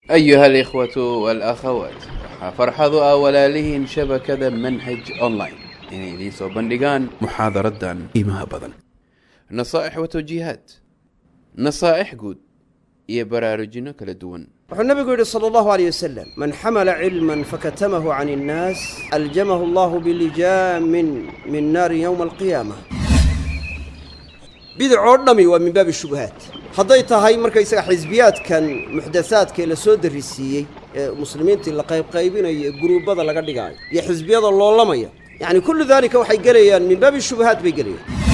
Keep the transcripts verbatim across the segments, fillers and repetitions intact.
أيها الإخوة والأخوات، فرحضوا أولالهن شبكة منهج أونلاين يعني لي سو بندقان محاضرة دان إيمها بدن نصائح وتوجيهات نصائح قود يبرارجنا كالدون. النبي يقول صلى الله عليه وسلم: من حمل علما فكتمه عن الناس ألجمه الله بلجام من نار يوم القيامة. بدع النمي ومن باب الشبهات. حضيت هاي مركز حزبيات كان محدثات كي لسود الرسية مسلمين اللي قيب قيبين جروب هذا اللي قاعد يقال يا حزبيات الله لمية يعني كل ذلك وحي قليا من باب الشبهات بيقليا.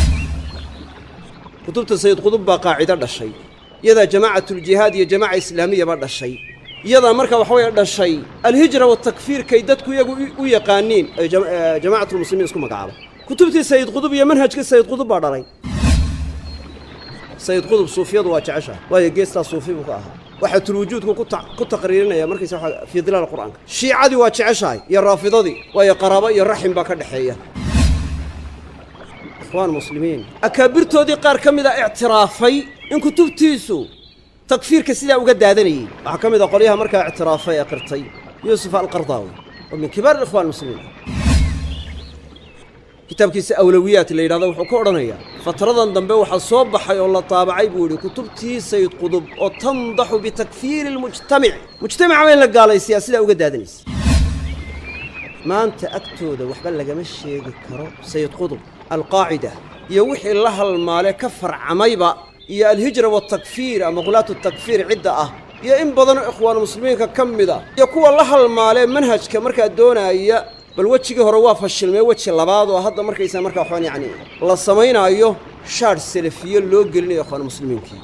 كتبت سيد قطب قاعدة الشيء يذا جماعة الجهاد يا جماعة إسلامية بعد الشيء يذا مركب وحوي هذا الشيء الهجرة والتكفير كيدتك ويا قانين جماعة المسلمين اسكم مقعبة. كتبت سيد قطب يا منهج كسيد قطب بعد علي سيد قطب صوفيا ضواج عشاء وهي جيستا صوفي بكاها واحد الوجود كنت كنت تقريرنا يا مركز في ظلال القرآن شيعة ضواج عشاء يا رافضة دي ويا قرابة يا رحم بكر حية. إخوان المسلمين أكبرتوا دي قار كم إذا اعترافي إن كتبتيسو تكفير كسيدة وقد هذني حكم إذا قليها مركز اعترافي أقرتي يوسف القرضاوي ومن كبار الإخوان المسلمين كتاب كيس أولويات اللي هذا وحكورنا فترضا ضمبه وحصوب حي الله طابعي بيقول كتبتي سيد قطب وتنضح بتكفير المجتمع مجتمع وين لك قال السياسي وقد هذني ما أنت أكتود وحبل لك مشي كرو سيد قطب القاعدة يوحي الله المال كفر عميبة يا الهجرة والتكفير أما غلات التكفير عدة أه يا إن بدن إخوان المسلمين كم ذا يكون الله المال منهج كمركة دونا يا بل وجهه هرواف الشلمي وجه اللباد وهذا مركة يسمى مركة أخوان يعني الله سمينا أيوه شار سلفي اللي قلنا يا إخوان المسلمين كي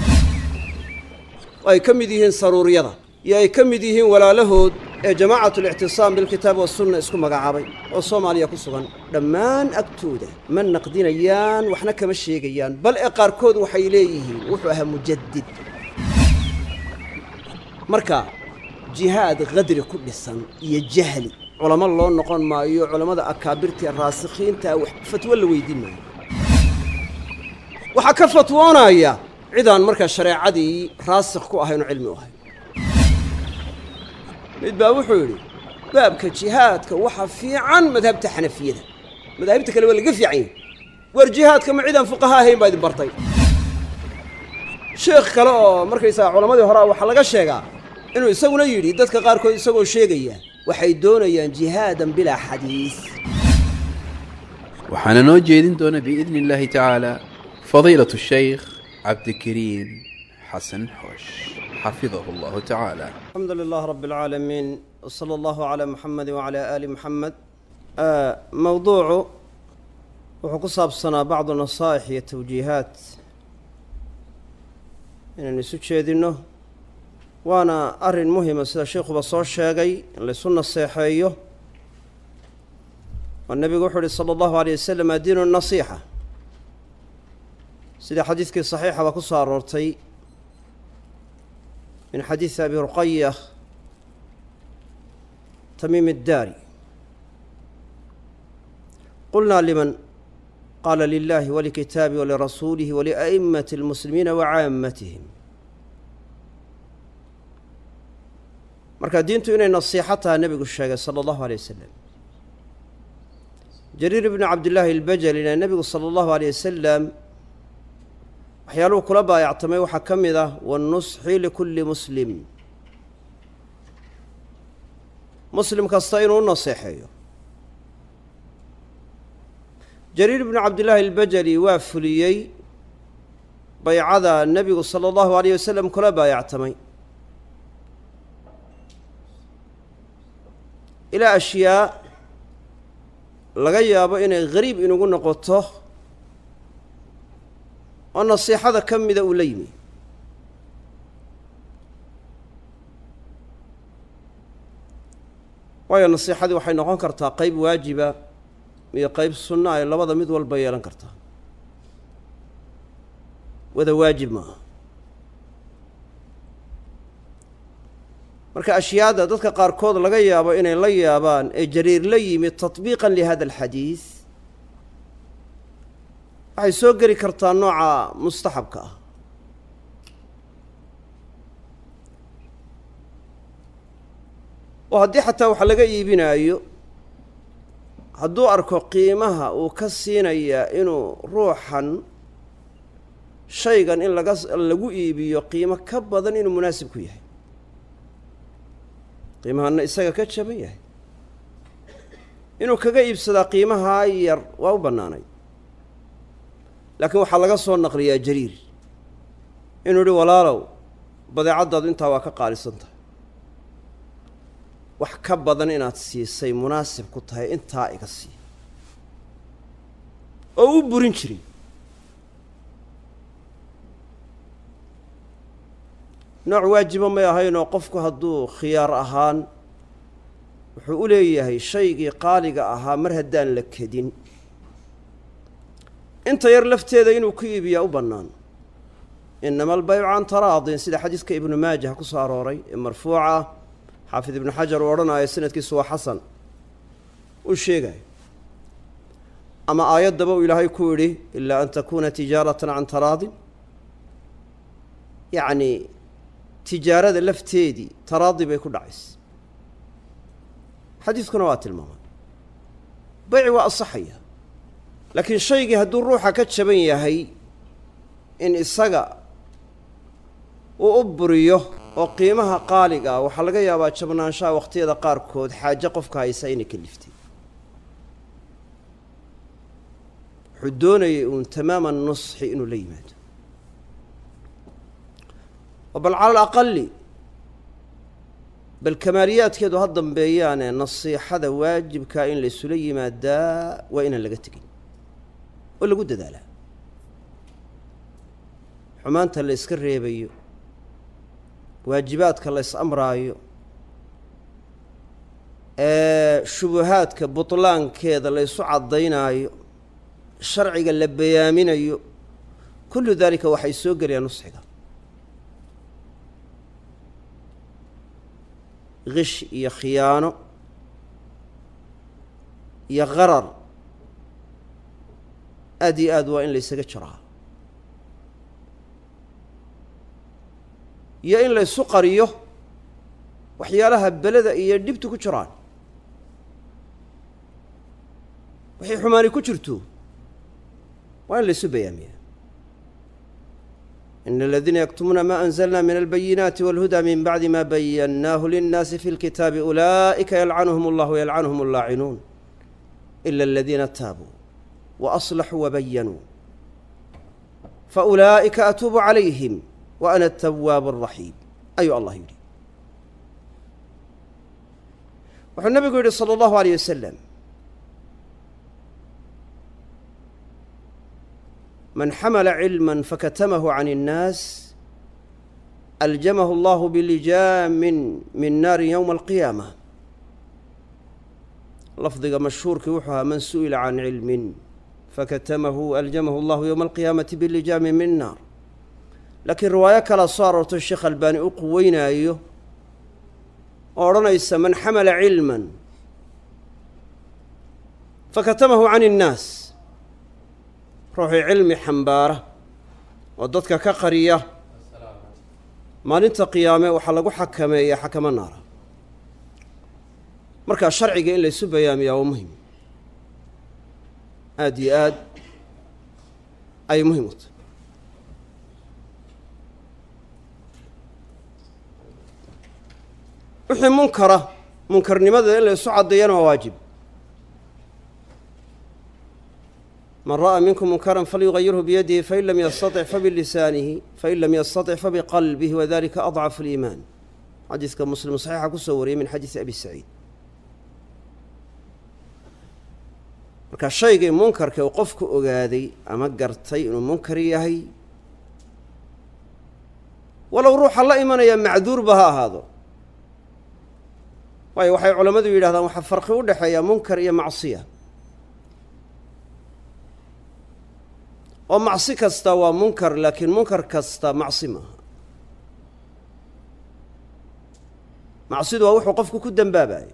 أي كم يديهن سرورية يا كم يديهن ولا له جماعة الاعتصام بالكتاب والسنة اسكم مقعبي والصومالية كسوغان دمان أكتودة من نقدين أيان وحنا كمشي أيان بل إقار كود وحيليه وحوها مجدد مركا جهاد غدر كل السن يجهلي علماء الله نقول ما يو علماء أكابرتي الراسخين تا فتوى اللي ويدين وحكى فتوانا يا عدان مركا الشريعة دي راسخ كو أهين علمي وهي متبا وحولي بابك جهادك وحفي عن مذهب حنفية مذهبتك اللي قف عين ورجهادك معيدا فقهاء هين بايد برطي شيخ كلا مركز علماء هراء وحلقة الشيقة إنه يسوون يريد دتك قاركو يسوون شيقية وحيدون ين جهادا بلا حديث. وحنا نوجد دون بإذن الله تعالى فضيلة الشيخ عبد الكريم حسن حوش حفظه الله تعالى. الحمد لله رب العالمين وصلى الله على محمد وعلى آل محمد. آه موضوع وحقصها بصنا بعض النصائح والتوجيهات إن نسوي ذنه وأنا أرى مهمة سيد الشيخ بصور شاقي لسنة الصحية والنبي يقول صلى الله عليه وسلم دين النصيحة سيد حديثك صحيحة وقصها رورتي من حديث أبي رقية تميم الداري قلنا لمن قال لله ولكتابه ولرسوله ولأئمة المسلمين وعامتهم مركا دينتو إني نصيحتها النبي الشيخ صلى الله عليه وسلم جرير بن عبد الله البجلي إن النبي صلى الله عليه وسلم أحياله كلبا يعتمي وحكم ذا والنصح لكل مسلم مسلم كالصين والنصيحي جرير بن عبد الله البجلي وافليي بيعذا النبي صلى الله عليه وسلم كلبا يعتمي إلى أشياء لغاية إنه غريب إنه قلنا قطه والنصيحة ذا كم ذا أوليمي وهي النصيحة ذي وحين نقول كرتها قيب واجبة هي قيب السنة إلا وضع مذ والبيان كرتها وذا واجب معه marka ashyaada dadka qaar kood laga yaabo inay la yaabaan ee jariir la yimid tatbiiqan li hada alhadith ay soo gari kartaa nooca mustahabka oo haddii xataa waxa laga iibinaayo hadduu arko qiimaha uu ka siinayaa inuu ruuxan shaygan in laga lagu iibiyo qiimo ka badan inuu munaasib ku yahay qiimahanna isaga ka jaban yahay inuu kaga iibsadaa qiimahaa yar waa u bannaanay laakiin waxaa laga soo naqliyaa jariir inuu yihi walaalow badeecaddaadu intaa waa ka qaalisan tahay wax ka badan inaad siisay munaasib ku tahay intaa iga sii oo u burin jiray nooc waajiba may ahaynoo qofku hadduu khiyaar ahaan wuxuu u leeyahay shaygii qaaliga ahaa mar haddaan la kedin inta yar lafteeda inuu ku iibiyaa u bannaan inama albaycu can taraadin sida xadiiska ibnu maajah ku soo arooray ee marfuuca xaafid ibnu xajar uu odhanayo sanadkiisu waa xasan uu sheegayo ama aayaddaba uu ilaahay ku yidhi ilaa an takuuna tijaaratan can taraadin yacni tijaarada lafteedii taraadi bay ku dhacaysa xadiiskuna waa tilmaamay bayci waa asaxaya laakiin shaygii hadduu ruuxa ka jaban yahay in isaga uu u buriyo oo qiimaha qaaliga ah waxaa laga yaabaa jabnaanshaha wakhtiyada qaarkood xaajo qofka haysa inay kaliftay wuxuu doonayay uun tamaama nusxi inuu la yimaado oo bal cala alaqali bal kamaaliyaadkeedu ha dambeeyaane nasiixada waajibkaa in laysula yimaadaa waa inaan laga tegin oo lagu dadaalaa xumaanta la yska reebayo waajibaadka la ys amraayo ee shubuhaadka butlaankeeda la ysu caddaynaayo sharciga la bayaaminayo kullu daalika waxay soo gelayaan nusxiga gish iyo khiyaano iyo qarar aad iyo aad waa in la ysaga jiraa iyo in la ysu qariyo waxyaalaha beleda iyo dhibtu ku jiraan waxay xumaani ku jirto waa in la ysu bayaamiyaa in aladiina yaktumuuna ma anzalna min albayinaati walhuda min bacdi ma bayannaahu linnaasi fi lkitaabi ulaa'ika yalcanuhum allahu yalcanuhum allaacinuun ila aladiina taabuu waaslaxuu wabayanuu faulaa'ika atuubu calayhim wa ana atawaabu araxiim ayuu allah yidhi wuxuu nabigu yidhi sala allahu alayh wasalam man xamala cilma fakatamahu can الnaas aljamahu allahu bilijaamin min naari yowma alqiyaama lafdiga mashhuurkii wuxuu ahaa man su'ila can cilmin fakatamahu aljamahu allahu yowma alqiyaamati bilijaamin min naar laakiin riwaayo kalaa soo aroorto sheekh albaani u quweynaayo oo odhanaysa man xamala cilman fakatamahu can الnaas ruuxii cilmi xambaara oo dadka ka qariya maalinta qiyaame waxaa lagu xakameeyaa xakamo naara markaa sharciga in laysu bayaamiyaa waa muhim aad iyo aad ayay muhim u tahay wixii munkara munkarnimadeeda in laysu caddeeyana waa waajib man ra'aa minkum munkaran falyugayirhu biyadihi fain lam yastaطic fabilisaanihi fain lam yastaطic fabiqalbihi wadalika adcafu اliimaan xadiiska muslim saxiixa kusoo wariyey min xadiisi abi saciid marka shaygii munkarka uu qofku ogaaday ama gartay inuu munkar yahay walow ruuxa la imanaya macduurba ha ahaado waayo waxay culammadu yidhahdaan waxaa farqi u dhexeeya munkar iyo macsiya oo macsi kasta waa munkar laakiin munkar kasta macsi maaha macsidu waa wuxuu qofku ku dembaabayo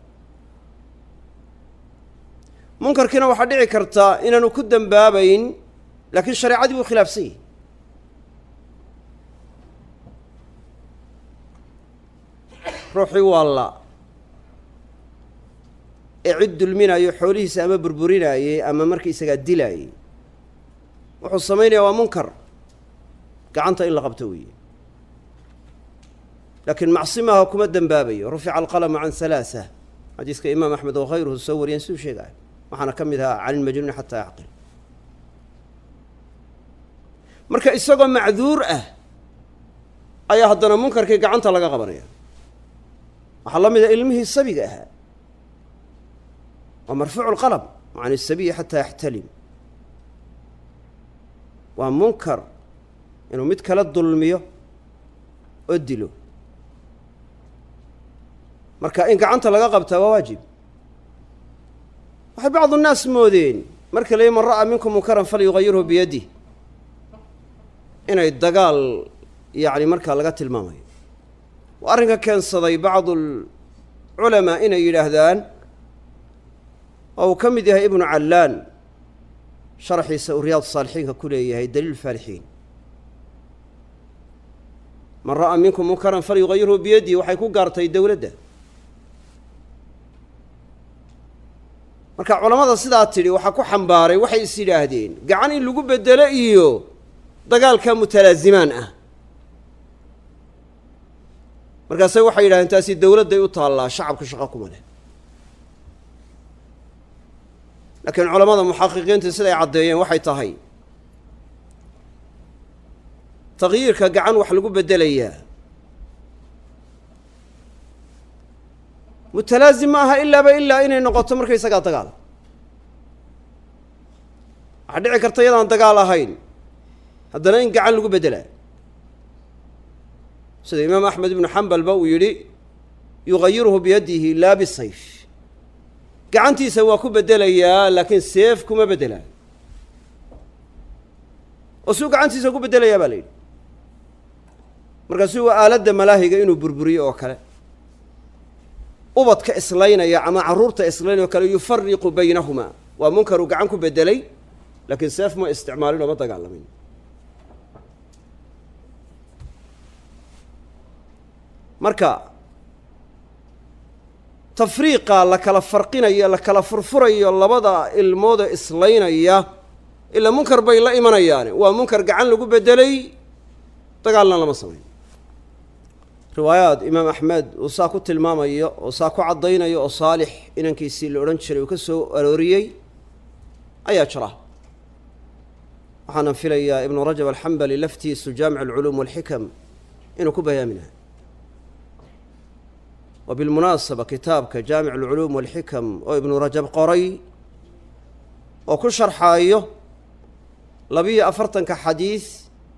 munkarkiina waxaa dhici kartaa inaanu ku dembaabayn laakiin shareecadii buu khilaafsan yahay ruuxii waa la ee cid dulminayo xoolihiisa ama burburinaayey ama markaysagaa dilaayey wuxuu samaynayaa waa munkar gacanta in la qabto weeye laakiin macsi maaha kuma dembaabayo rufica alqalamu can halaasa xadiiska imaam axmed oo khayruhu soo wariyeen siduu sheegaayo waxaana ka mid ahaa cani ilmajnuuni xataa yacqil marka isagoo macduur ah ayaa haddana munkarkii gacanta laga qabanaya waxaa la mida ilmihii sabiga ahaa waa marfuucu lqalam can isabiyi xataa yaxtalim waa munkar inuu mid kala dulmiyo oo dilo marka in gacanta laga qabtaa waa waajib waxay bacdu nnaas moodeen marka la man ra'aa minkum munkaran falyugayirhu biyadih inay dagaal yacni markaa laga tilmaamayo waa arrinka keensaday bacdu lculamaa inay yidhaahdaan oo uu ka mid yahay ibnu callaan sharxiisa uu riyaad saalixiinka ku leeyahay daliil faalixiin man ra'aa minkum munkaran falyugayirhu biyadihi waxay ku gaartay dowladda marka culammada sidaa tidhi waxaa ku xambaaray waxay is yidhaahdeen gacan in lagu bedelo iyo dagaalka mutalaazimaan ah markaase waxay yidhahdeen taasi dowladday u taallaa shacabka shaqo kuma leh laakiin culamada muxaqiqiinta siday caddeeyeen waxay tahay tagyiirka gacan wax lagu bedelayaa mutalaazim ma aha ilaaba ilaa inay noqoto markaysagaa dagaal waxaa dhici karta iyadaan dagaal ahayn haddana in gacan lagu beddelaa sida imaam axmed ibnu xambalba uu yidhi yugayiruhu biyadihi laa bisayf gacantiisa waa ku beddelayaa laakiin seef kuma beddelaa oo suu gacantiisa ku beddelayaa baa la yidhi markaasu waa aaladda malaahiga inuu burburiyo oo kale ubadka islaynaya ama carruurta islaynaya oo kale yufariqu baynahumaa waa munkaruu gacan ku beddelay laakiin seef ma isticmaalin oo ma dagaalamin marka tafriiqa la kala farqinayo la kala furfurayo labada ilmooda islaynaya ilaa munkar bay la imanayaane waa munkar gacan lagu beddelay dagaalna lama samayn riwaayaad imaam axmed uu saa ku tilmaamayo oo saa ku caddaynayo oo saalix inankiisii la odhan jiray uu ka soo arooriyey ayaa jira waxaana filayaa ibnu rajab alxambali laftiisu jaamic alculuum walxikam inuu ku bayaaminayo wa bilmunaasaba kitaabka jaamic alculuum walxikam oo ibnu rajab qoray oo ku sharxaayo labiyo afartanka xadiis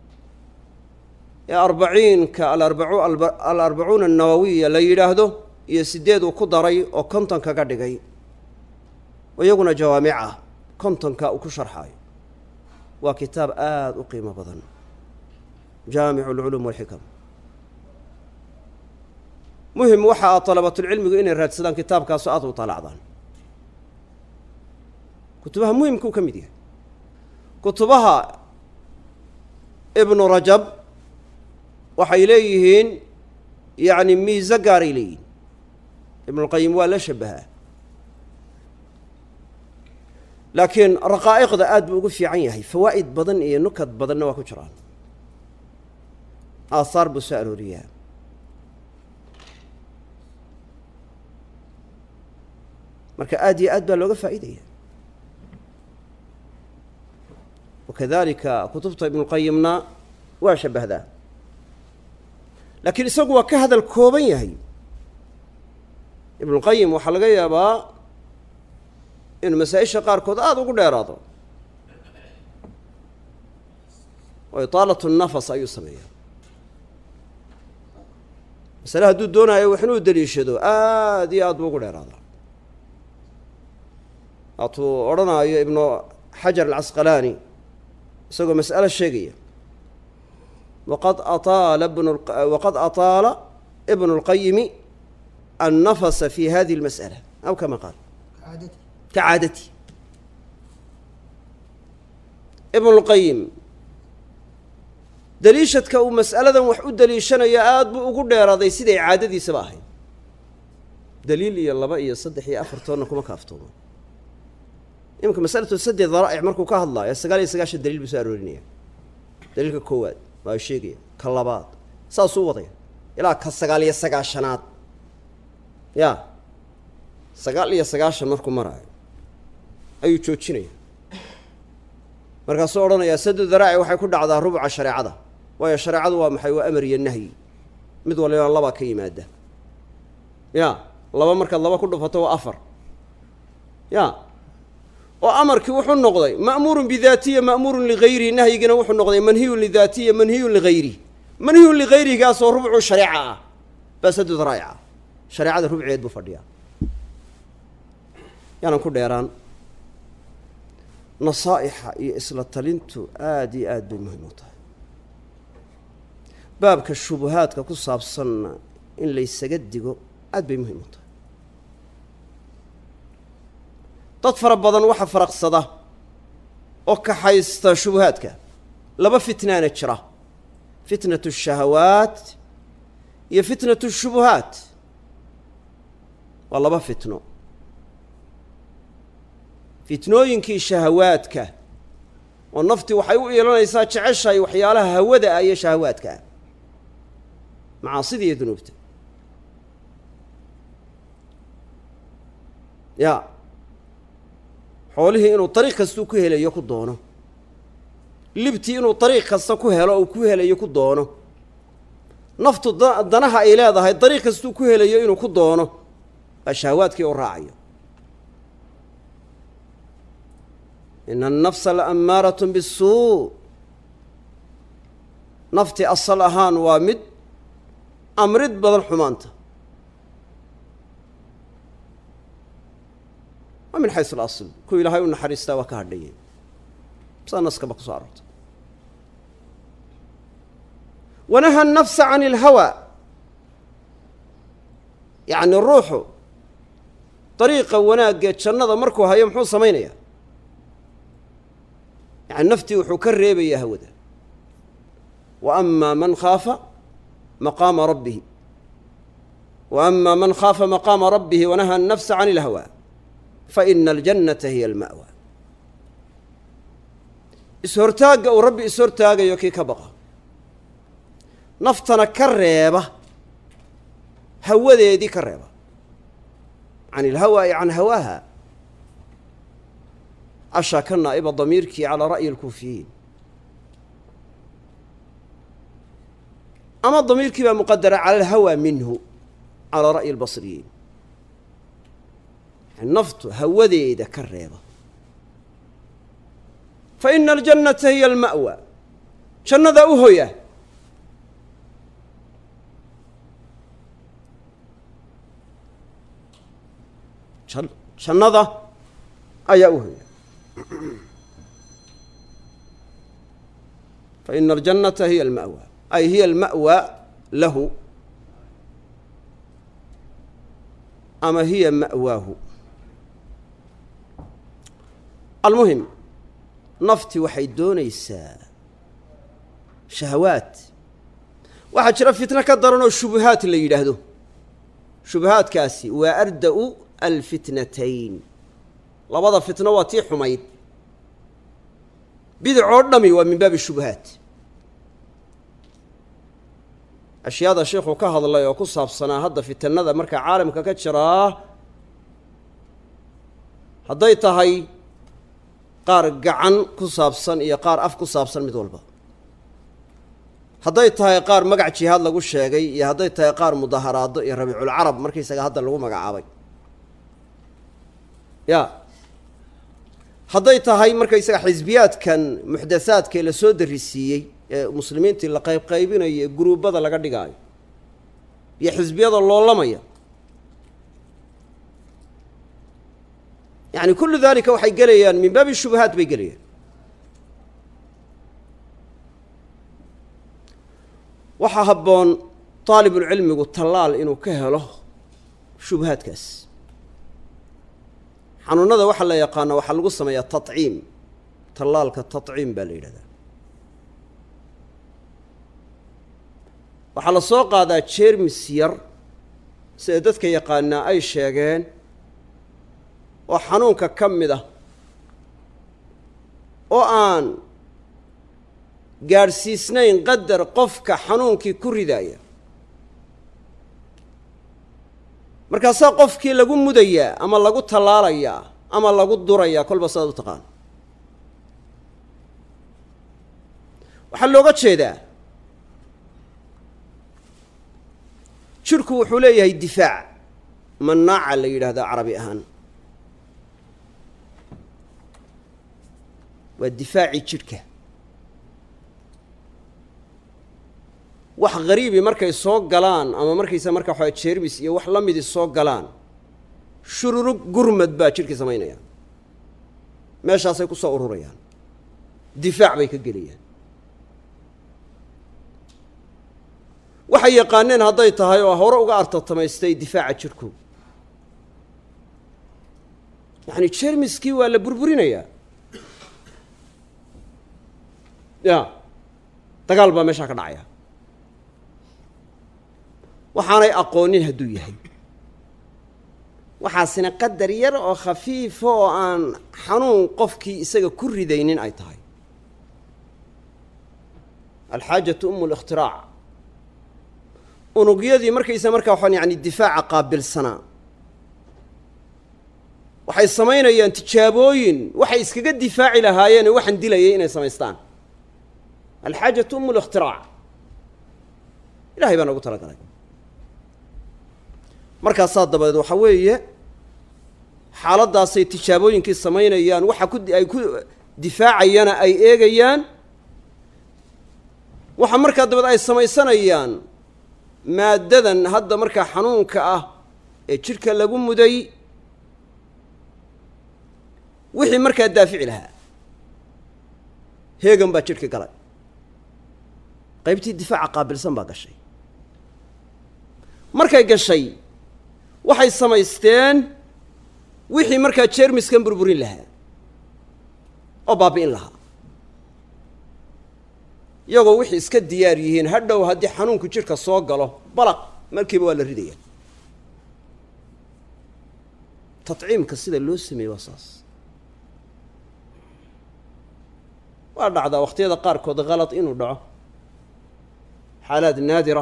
ee arbaciinka alarbacu alarbacuuna annawawiya la yidhaahdo iyo sideed uu ku daray oo kontonka ka dhigay oo iyaguna jawaamic ah kontonka uu ku sharxaayo waa kitaab aada u qiimo badan jaamicu alculuum walxikam muhim waxa a dalabatulcilmigu inay raadsadaan kitaabkaasoo aada u talacdaan kutubaha muhimkuu ka mid yahay kutubaha ibnu rajab waxay leeyihiin yacni miise gaaray leeyihin ibnulqayim waa la shabahaa laakiin raqaa'iqda aad buu ugu fiican yahay fawaa'id badan iyo nukad badanna waa ku jiraan aahaar buu soo arooriyaa marka aad iyo aad baa looga faa'iidaya wakadalika kutubta ibnulqayimna waa shabahdaa laakiin isagu waa ka hadal kooban yahay ibnulqayim waxaa laga yaabaa inuu masaa-isha qaarkood aada ugu dheeraado oo itaalatu nafas ayuu sameeyaa masale hadduu doonaayo wax inuu daliishado aada iyo aad buu ugu dheeraadaa waatuu odhanaayo ibnu xajar alcasqalaani isagoo mas'alo sheegaya waqad ataala bnu waqad ataala ibnu اlqayimi annafasa fi hadihi اlmas'ala aw kama qaal kacaadati ibnu اlqayim daliishadka uu mas'aladan wax u daliishanaya aada buu ugu dheeraaday siday caadadiisaba ahayd daliil iyo laba iyo saddex iyo afar toonna kuma kaaftoomo iminka masalatu saddi daraa'ic markuu ka hadlaayo sagaal iyo sagaashan daliil buu soo aroorinaya daliilka koowaad waa sheegaya ka labaad saasuu wadaya ilaa ka sagaal iyo sagaashanaad ya sagaal iyo sagaashan markuu maraayo ayuu joojinaya markaasuu odhanayaa saddu daraa'ic waxay ku dhacdaa rubuca shareecada waayo shareecadu waa maxay waa amar iyo nahyi mid waliba labaa ka yimaada ya laba markaad laba ku dhufato waa afar ya oo amarkii wuxuu noqday ma'muurun bidaatiya ma'muurun ligayrihi nahyigina wuxuu noqday manhiyun lidaatiya manhiyun ligayrihi manhiyun ligayrihigaasoo rubcu shareeca ah baa saddu daraa'ica shareecada rubceed buu fadhiyaa yaanan ku dheeraan nasaa'ixa iyo isla talintu aada iyo aad bay muhiim u tahay baabka shubuhaadka ku saabsanna in laysaga digo aad bay muhiim u tahay dad fara badan waxa faraqsada oo kaxaysta shubuhaadka laba fitnaana jira fitnatu shahawaat iyo fitnatu shubuhaat waa laba fitno fitnooyinkii shahawaadka oo naftii waxay u iilanaysaa jeceshahay waxyaalaha hawada ah iyo shahawaadka ah macaasida iyo dunuubta ya xoolihii inuu dariiq kastuu ku helayo ku doono libtii inuu dariiq kasta ku helo uu ku helayo ku doono naftu da danaha ay leedahay dariiq kastuu ku helayo inuu ku doono waa shahawaadkii u raacayo ina annafsa la ammaaratun bisuu naftii asal ahaan waa mid amrid badan xumaanta waa min xaysu alasl kuwa ilaahay u naxariistaa waa ka hadhayeen saa naskaba ku soo aroortay wanaha annafsa can ilhawa yacni ruuxu dariiqa wanaagee jannada markuu hayo muxuu samaynayaa yani naftii wuxuu ka reebayaa hawada wa ama man khaafa maqaama rabbihi wa ama man khaafa maqaama rabbihi wanaha annafsa can ilhawa faina aljannata hiya alma'wa is-hortaagga uu rabbi is-hortaagayo kii ka baqa naftana ka reeba hawadeedii ka reeba can ilhawaa'i can hawaaha ashaa ka naa'iba damiirkii calaa ra'yi alkuufiyiin ama damiirkii baa muqadara cala alhawaa minhu calaa ra'yi albasriyiin yani naftu hawadeeda ka reeba fa ina aljannata hiya alma'wa jannada u hoya jannada ayaa u hoya faina aljannata hiya alma'wa ay hiya alma'wa lahu ama hiya ma'waahu almuhim nafti waxay doonaysaa shahawaat waxaa jira fitno ka daran oo shubuhaat la yidhaahdo shubuhaadkaasi waa arda-u alfitnatayn labada fitno waa tii xumayd bidicoo dhami waa min baabi shubuhaat ashyaada sheekhu ka hadlay oo ku saabsanaa hadda fitnada markaa caalamka ka jiraa hadday tahay qaar gacan ku saabsan iyo qaar af ku saabsan mid walba hadday tahay qaar magac jihaad lagu sheegay iyo hadday tahay qaar mudaharaado iyo rabiiculcarab markaysaga hadda lagu magacaabay ya hadday tahay markaysaga xisbiyaadkan muxdathaadkae la soo darisiiyey ee muslimiintii la qayb qaybinayo ee guruubbada laga dhigaayo iyo xisbiyada loolamaya yani kullu dalika waxay gelayaan min baabi shubahaat bay gelayaan waxaa habboon taalibulcilmigu tallaal inuu ka helo shubahaadkaas xanuunada waxaa la yaqaana waxaa lagu sameeyaa taciim tallaalka taciim baa la yidhahdaa waxaa la soo qaadaa jeermis yar sida dadka yaqaanaa ay sheegeen oo xanuunka ka mid ah oo aan gaadhsiisnayn qadar qofka xanuunkii ku ridaaya markaasaa qofkii lagu mudayaa ama lagu tallaalayaa ama lagu durayaa kolba sidaad u taqaan waxaa looga jeedaa jidhku wuxuu leeyahay difaac manaaca la yidhaahdaa carabi ahaan waa difaacii jidhka wax ghariibi markay soo galaan ama markaysa marka waxaa jeermis iyo wax la midii soo galaan shururug gurmad baa jidhkii samaynaya meeshaasay ku soo ururayaan difaac bay ka geliyaan waxay yaqaaneen hadday tahay oo hore uga artatamaystay difaaca jidhku yacni jeermiskii waa la burburinayaa ya dagaal baa meeshaa ka dhacaya waxaanay aqoonin hadduu yahay waxaasina qadar yar oo khafiifa oo aan xanuun qofkii isaga ku ridaynin ay tahay alxaajatu umu اlikhtirac unugyadii markaysa markaa waxaan yani difaaca qaabilsanaa waxay samaynayaan tijaabooyin waxay iskaga difaaci lahaayeen waxaan dilayay inay samaystaan alxaajatu umu اlikhtirac ilahay baa noogu tala galay markaasaa dabadeed waxaa weeye xaaladdaasay tijaabooyinkii samaynayaan waxa ku ay ku difaacayana ay eegayaan waxa markaa dabadeed ay samaysanayaan maaddadan hadda markaa xanuunka ah ee jidhka lagu muday wixii markaa daafici lahaa heegan baa jidhka galay qaybtii difaaca qaabilsan baa gashay markay gashay waxay samaysteen wixii markaa jeermiskan burburin lahaa oo baabi'in lahaa iyagoo wixii iska diyaar yihiin hadhow haddii xanuunku jidhka soo galo balaq markiiba waa la ridaya tadciimka sida loo sameeyey waa saas waa dhacdaa wakhtiyada qaarkood kalad inuu dhaco xaalaad naadira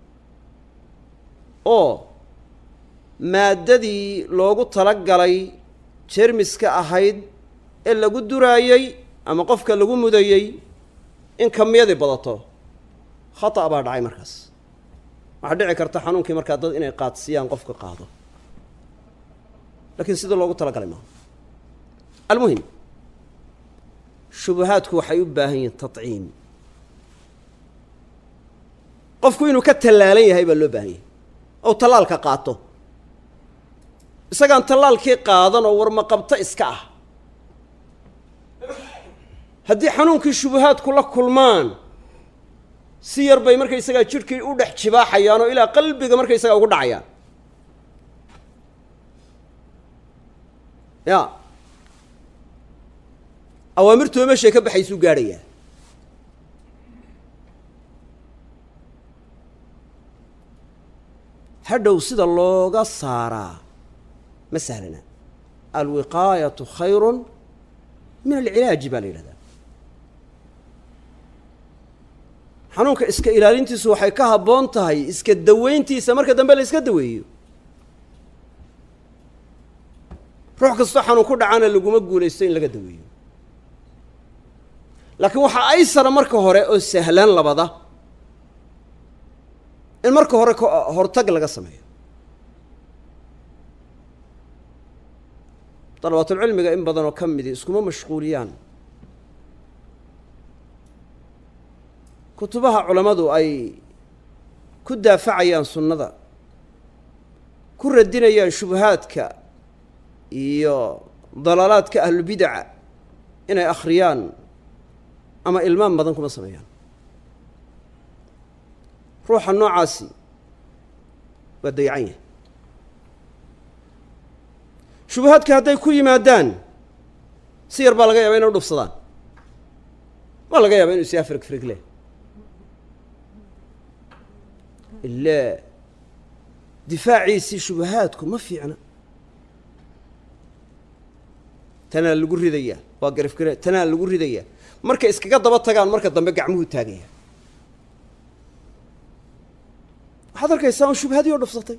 oo maaddadii loogu tala galay jeermiska ahayd ee lagu duraayey ama qofka lagu mudayey in kamiyadii badato khata' baa dhacay markaas waxaa dhici karta xanuunkii markaa dad inay qaadsiyaan qofka qaado laakiin sida loogu tala galay maaha almuhim shubahaadku waxay u baahan yihiin tadciim qofku inuu ka tallaalan yahay baa loo baahan yahay ou tallaalka qaato isagaan tallaalkii qaadan oo warmaqabto iska ah haddii xanuunkii shubahaadku la kulmaan si yar bay markaysagaa jidhkii u dhex jibaaxayaan oo ilaa qalbiga markaysagaa ugu dhacayaan ya awaamirtooda meeshay ka baxaysuu gaadhayaa hadhow sida looga saaraa ma sahlana alwiqaayatu khayru min alcilaaji baa la yidhahdaa xanuunka iska ilaalintiisu waxay ka habboon tahay iska daweyntiisa marka dambe la iska daweeyo ruux kastoo xanuun ku dhacana laguma guulaysto in laga daweeyo laakiin waxaa aysara marka hore oo sahlan labada in marka hore hortag laga sameeyo dalabaatulcilmiga in badan oo ka midi iskuma mashquuliyaan kutubaha culammadu ay ku daafacayaan sunnada ku radinayaan shubahaadka iyo dalaalaadka ahlubidaca inay akhriyaan ama ilmaam badan kuma sameeyaan ruuxa noocaasi waa dayacan yahay shubahaadka hadday ku yimaadaan si yar baa laga yaaba inay u dhufsadaan waa laga yaaba inuu siyaa firig firig leh ilaa difaaciisii shubahaadku ma fiicna tanaa lagu ridayaa waa garafgara tanaa lagu ridayaa markay iskaga daba tagaan marka dambe gacmuhu taagaya waxaad arkaysaa un shubhadii oo dhufsatay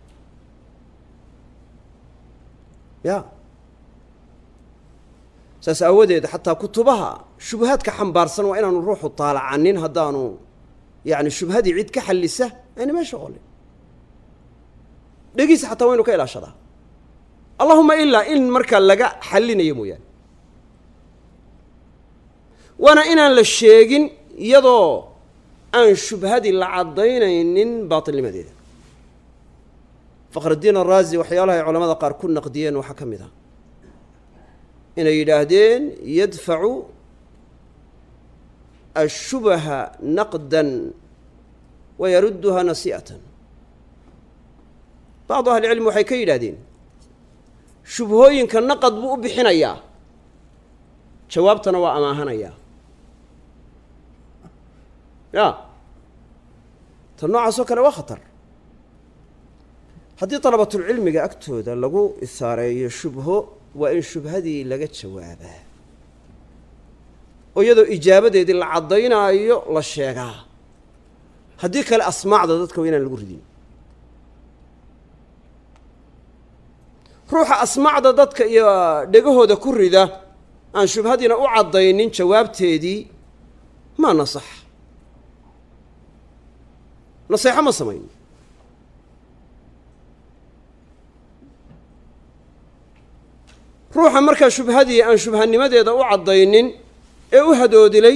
ya saas aawadeed xataa kutubaha shubahaadka xambaarsan waa inaanu ruuxu taalacanin haddaanu yacni shubhadii cid ka xallisa ayna meesha oolin dhegiisa xataa waynu ka ilaashadaa allahuma ilaa in markaa laga xallinayo mooyaane waana inaan la sheegin iyadoo aan shubhadii la caddaynaynin baatilnimadeeda faqruddiin araazi waxyaalaha ay culamada qaar ku naqdiyeen waxaa ka mid ah inay yidhaahdeen yadfacu ashubaha naqdan wa yarudduha nasi'atan bacdu ahli cilmi waxay ka yidhaahdeen shubhooyinka naqad buu u bixinayaa jawaabtana waa amaahanayaa ya ta noocaasoo kale waa khatar haddii dalabatulcilmiga agtooda lagu isaareeyo shubho waa in shubhadii laga jawaabaa oo iyadoo ijaabadeedii la caddaynaayo la sheegaa haddii kale asmaacda dadka waa inaan lagu ridin ruuxa asmaacda dadka iyo dhegahooda ku rida aan shubhadiina u caddaynin jawaabteedii maa nasax naseexo ma samayn ruuxa markaa shubhadii aan shubhanimadeeda u caddaynin ee u hadoodilay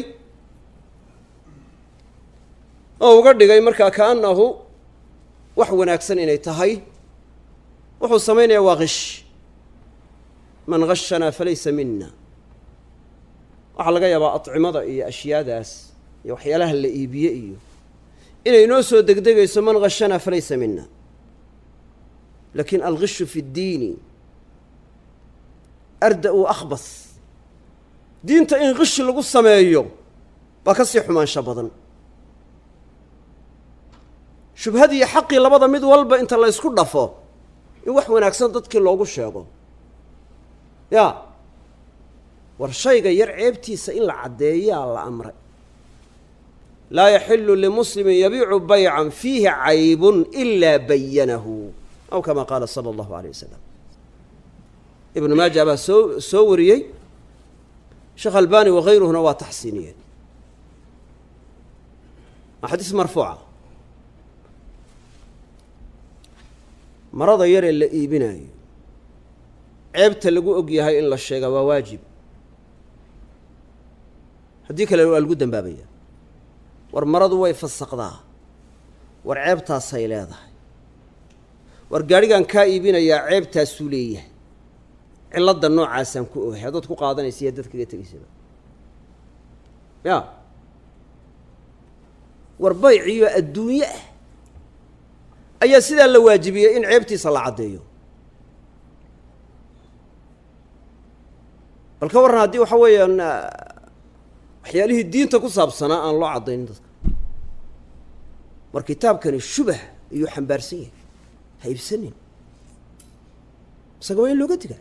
oo uga dhigay markaa kaannahu wax wanaagsan inay tahay wuxuu samaynayaa waa kish man gashanaa falaysa mina waxaa laga yaabaa acimada iyo ashyaadaas iyo waxyaalaha la iibiye iyo inay inoo soo degdegayso man gashanaa falaysa mina laakiin algishu fi اddiini arda u akhbas diinta in kishi lagu sameeyo baa ka sii xumaansho badan shubhadiiyo xaqii labada mid walba inta la ysku dhafo in wax wanaagsan dadkii loogu sheego ya war shayga yar ceebtiisa in la caddeeyaa la amray laa yaxilu limuslimin yabiicu baycan fiihi caybun ilaa bayanahu aw kama qaala sala allahu alayh wasalam ibnu maaja baa soo soo wariyey sheekh albani wakayruhuna waa taxsiiniyeen waa xadiis marfuuca marada yaree la iibinayo ceebta lagu og yahay in la sheega waa waajib haddii kale waa lagu dambaabaya war maradu way fasaqdaa war ceebtaasay leedahay war gaadhigan kaa iibinayaa ceebtaasuu leeyahay cilladda noocaasaan ku ohay haddaad ku qaadanaysa iyo dad kaga tegaysaba ya war bayciyo adduunye ah ayaa sidaa la waajibiyey in ceebtiisa la caddeeyo bal ka warran haddii waxa weeyaan waxyaalihii diinta ku saabsanaa aan loo caddaynin dadka war kitaabkani shubah iyuu xambaarsan yahay ha iibsanin isaga waa in looga digaa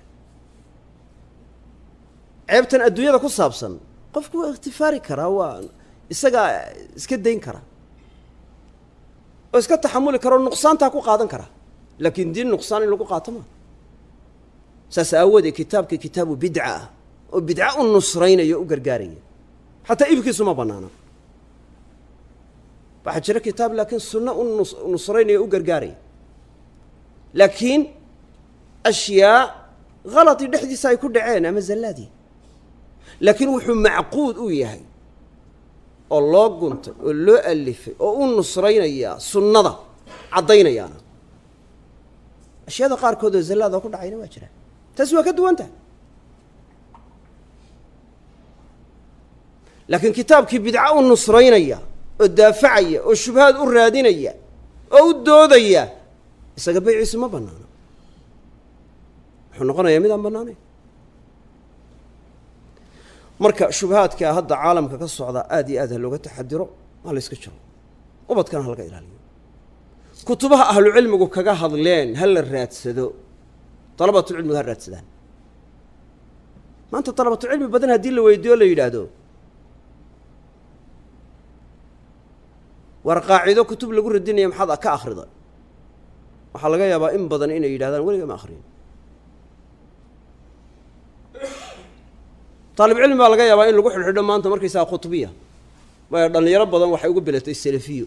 ceebtan adduunyada ku saabsan qofku waa ikhtifaari karaa waa isagaa iska dayn karaa oo iska taxamuli kara oo nuqsaantaa ku qaadan karaa laakiin diin nuqsaan in lagu qaato maa saas aawoodee kitaabkii kitaabu bidca ah oo bidca u nusraynaya o u gargaaraya xataa iibkiisu ma bannaana waxaa jira kitaab laakiin sunno u nus nusraynaya o u gargaaraya laakiin ashyaa haladii dhexdiisa ay ku dhaceen ama zallaadii laakiin wuxuu macquud u yahay oo loo guntay oo loo alifay oo u nusraynayaa sunnada caddaynayaana ashyaada qaarkood oo zallaada ku dhacayna waa jiraan taasi waa ka duwan tahay laakiin kitaabkii bidca u nusraynaya oo daafacaya oo shubhaad u raadinaya oo u doodaya isaga bayciisu ma bannaano wuxuu noqonayaa mid aan bannaanayn marka shubhaadkaa hadda caalamka ka socda aad iyo aad ha looga taxadiro ha la yska jiro ubadkana ha laga ilaaliyo kutubaha ahlu cilmigu kaga hadleen ha la raadsado dalabatul cilmigu ha raadsadaan maanta dalabatul cilmi badan haddii la weydiiyo la yidhaahdo war qaacido kutub lagu radinaya maxaad ka akhriday waxaa laga yaabaa in badan inay yidhahdaan weliga ma akhriyin طالب علم baa laga yaabaa in lagu xidhxidho maanta markaysaa khutbiya waayo dhallinyaro badan waxay ugu belatay salafiyo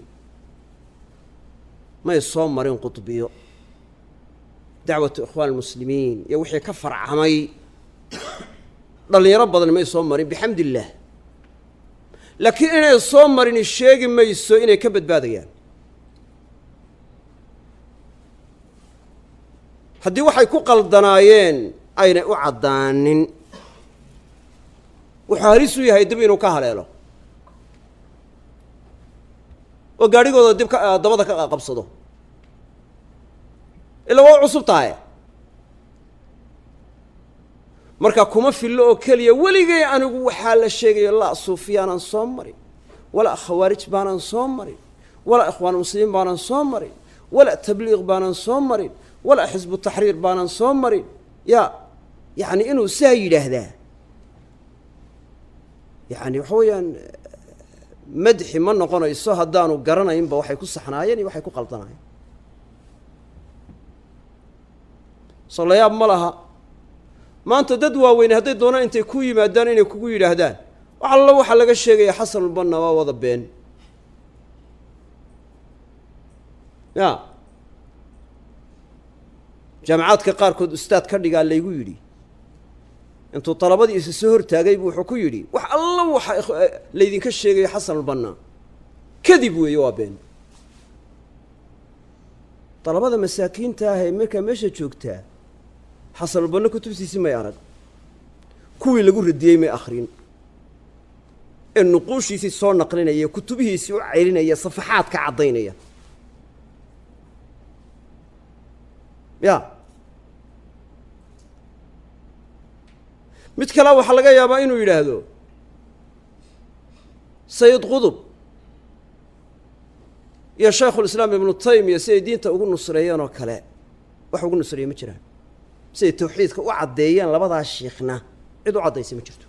may soo marin khutbiyo dacwatu ikhwaan almuslimiin iyo wixii ka farcamay dhallinyaro badan may soo marin bixamdi illaah laakiin inay soo marin sheegi mayso inay ka badbaadayaan haddii waxay ku qaldanaayeen aynay u caddaanin wuxuu halis u yahay dib inuu ka haleelo oo gaadhigooda dib ka dabada ka qabsado ilaa waa cusub tahay marka kuma fillo oo keliya weligay anigu waxaa la sheegayo laa suufiyaanan soo marin walaa khawaarij baanan soo marin walaa ikhwaan muslimiin baanan soo marin walaa tabliiq baanan soo marin walaa xisbu taxriir baanan soo marin ya yacni inuu saa yidhaahdaa yacni waxa weeyaan madxi ma noqonayso haddaanu garanaynba waxay ku saxnaayeen iyo waxay ku qaldanaayeen soo la yaab ma laha maanta dad waaweyne hadday doonaan intay ku yimaadaan inay kugu yidhaahdaan wax alla waxaa laga sheegaya xasanulbanna waa wada been ya jaamacaadka qaarkood ustaad ka dhigaa laygu yidhi intuu dalabadii isa soo hortaagay buu wuxuu ku yidhi wax alla waxa laydinka sheegayo xasanulbanna kadib weeye waa been dalabada masaakiinta ah ee markaa meesha joogtaa xasanulbanna kutubtiisii may arag kuwii lagu radiyey may akhrin ee nuquushiisii soo naqlinaya kutubihiisii u ceylinaya safaxaadka caddaynaya ya mid kale waxaa laga yaabaa inuu yidhaahdo sayid qudub iyo shaykhulislaam ibnu taymiya siday diinta ugu nusreeyeen oo kale wax ugu nusreeye ma jiraan siday tawxiidka u caddeeyeen labadaa shiikhna cid u caddaysay ma jirto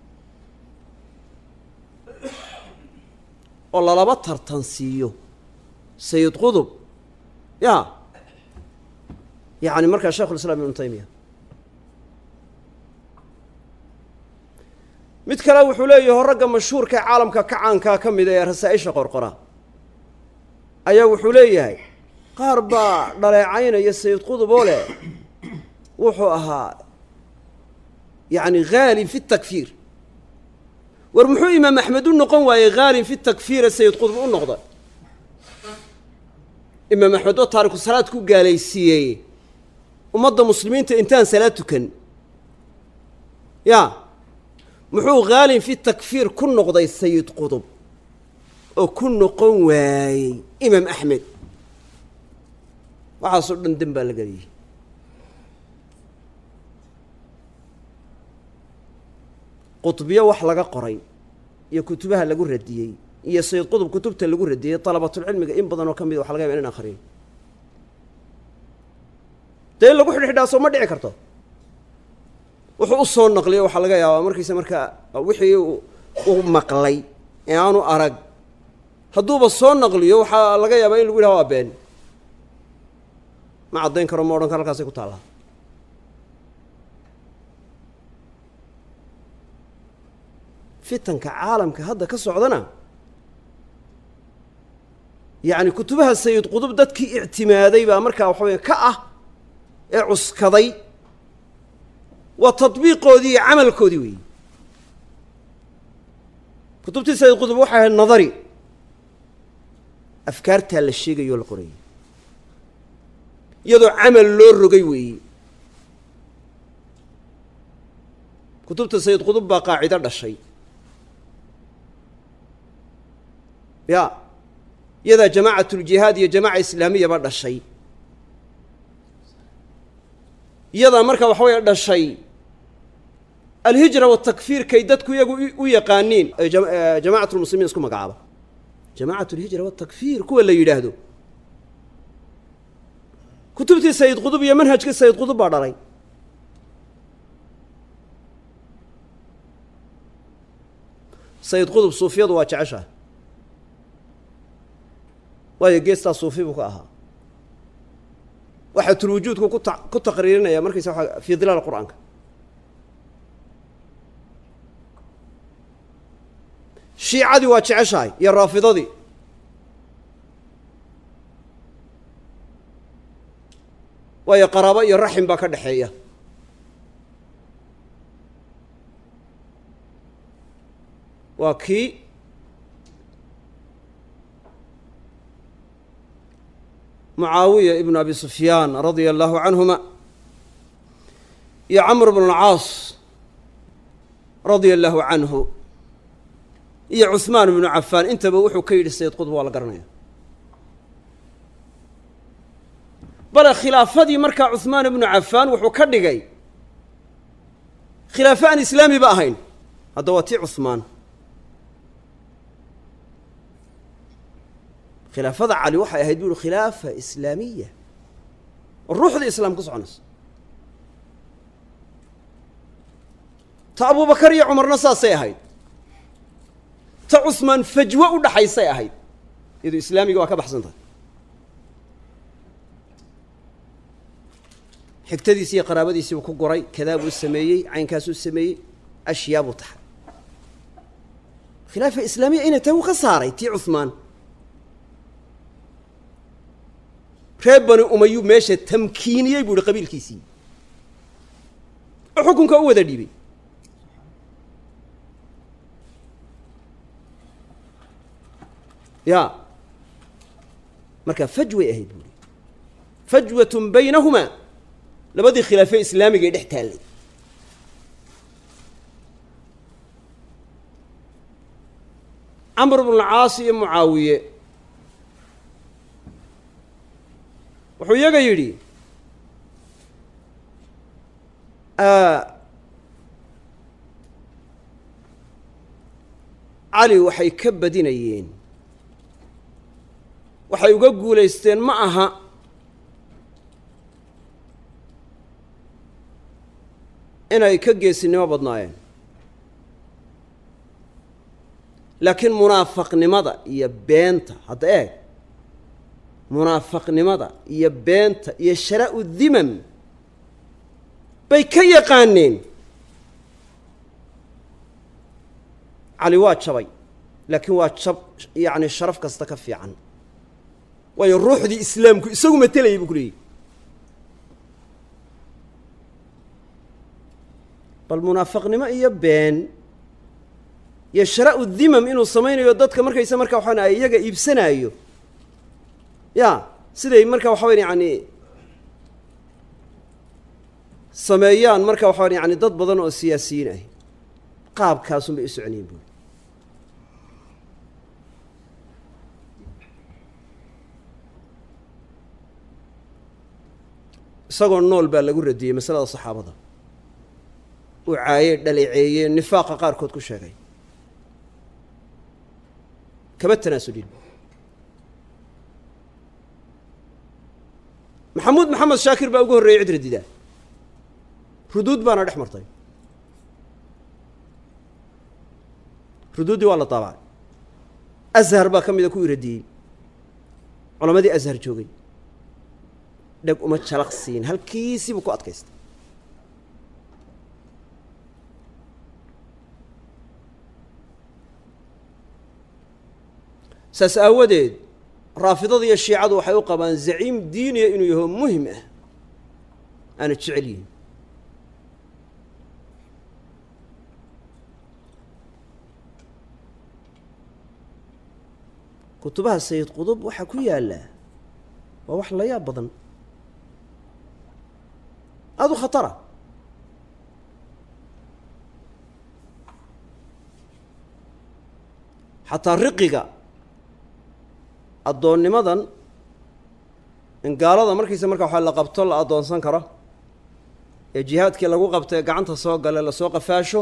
oo lalaba tartansiiyo sayid qudub ya yacni markaa shaykhulislaam ibnu taymiya mid kale wuxuu leeyahay ragga mashhuurka ee caalamka ka caankaa ka mida ee rasaa'isha qorqora ayaa wuxuu leeyahay qaar baa dhaleecaynaya sayid qudub oo leh wuxuu ahaa yacni haalin fi takfiir war muxuu imaam axmed u noqon waayey haalin fi takfiire sayid qudub u noqda imaam axmed oo taariku salaad ku gaalaysiiyey ummadda muslimiinta intaan salaad tukan ya muxuu haalin fi takfiir ku noqday sayid qudub oo ku noqon waayey imaam axmed waxaasoo dhan den baa la geliyey qudbiyo wax laga qoray iyo kutubaha lagu radiyey iyo sayid qudub kutubta lagu radiyey dalabatulcilmiga in badan oo ka mida waxa laga yaba inan akhriyin dee in lagu xidhxidhaa soo ma dhici karto wuxuu u soo naqliyo waxaa laga yaabaa markiisa markaa wixii uu maqlay ee aanu arag hadduuba soo naqliyo waxaa laga yaabaa in lagu yidhaha waa been ma caddayn karo ma odhan karo halkaasay ku taallaa fitanka caalamka hadda ka socdana yacni kutubaha sayid qudub dadkii ictimaaday baa markaa waxa weya ka ah ee cuskaday waa tadbiiqoodii iyo camalkoodii weeyi kutubtii sayid qudub waxay ahayd nadari afkaartaa la sheegayo o la qorayay iyadoo camal loo rogay weeyi kutubta sayid qudub baa qaacido dhashay ya iyadaa jamaacatljihaad iyo jamaaca islaamiyaba dhashay iyadaa marka waxa weeye dhashay alhijra watakfiirkay dadku iyagu u yaqaaniin jamaacat lmuslimiin isku magacaaba jamaacat alhijra watakfiir kuwa la yidhaahdo kutubtii sayid qudub iyo manhajkii sayid qudub baa dhalay sayid qudub suufiyadu waa jeceshaha waayo geestaa suufi buu ka ahaa waxaa tulwujuudku ku ta ku taqriirinaya markaysa waa fii dilaal qur'aanka shiicadii waa jeceshahay iyo raafidadii waayo qaraabo iyo raxim baa ka dhexeeya waa kii mucaawiya ibnu abi sufyaan radia allahu canhuma iyo camr bnu lcaas radia allahu canhu iyo cuhmaan ibnu cafaan intaba wuxuu ka yidhi sayid qudb waa la garanaya bale khilaafadii markaa cuhmaan ibnu cafaan wuxuu ka dhigay khilaafo aan islaamiba ahayn hadda waa tii cuhmaan khilaafada cali waxay ahayd bu uhi khilaafa islaamiya oo ruuxdii islaam ku soconaysa ta abubakar iyo cumarna saasay ahayd ta cuhmaan fajwo u dhaxaysay ahayd iyadoo islaamiga waa ka baxsan tahay xigtadiisi iyo qaraabadiisii buu ku goray kadaa buu sameeyey caynkaasuu sameeyey ashyaa buu taxay khilaafa islaamiya inay tahay wuu ka saaray tii cuhmaan reer bani umayuu meesha tamkiiniyey buu ihi qabiilkiisii oo xukunka u wada dhiibay ya marka fajway ahayd buuri fajwatun baynahumaa labadii khilaafe islaamigay dhex taallay camr bnu lcaas iyo mucaawiye wuxuu iyaga yidhi cali waxay ka badinayeen waxay uga guulaysteen ma aha inay ka geesinimo badnaayeen laakiin munaafaqnimada iyo beenta hadda eeg munaafaqnimada iyo beenta iyo sharaa'u dimam bay ka yaqaaneen cali waa jabay laakiin waa jab yacni sharaf kasta ka fiican waayo ruuxdii islaamku isagu matelayay buu ku leeyahy bal munaafaqnimo iyo been iyo sharaa'u dimam inuu samaynayo dadka markaysa marka waxaan ay iyaga iibsanaayo ya siday marka waxa weya yani sameeyaan marka waxa waya yani dad badan oo siyaasiyiin ah qaabkaasun bay u soconayen buuri isagoo nool baa lagu radiyey masalada saxaabada uu caaye dhaleeceeye nifaaqa qaarkood ku sheegay kama tanaasulin maxamuud maxamed shaakir baa ugu horreeyey cid radidaa ruduud baana dhex martay ruduuddii waa la daabacay ashar baa ka mida kuwii radiyey culamadii ashar joogay dheg uma jalaq siin halkiisii buu ku adkaystay saas aawadeed raafidada iyo shiicadu waxay u qabaan zaciim diiniya inuu yaho muhim ah aana jecel yihin kutubaha sayid qudub waxaa ku yaalla waa wax la yaab badan aada u khatara xataa riqiga addoonnimadan in gaalada markiisa marka waxaa la qabto la addoonsan karo ee jihaadkii lagu qabto ee gacanta soo gale lasoo qafaasho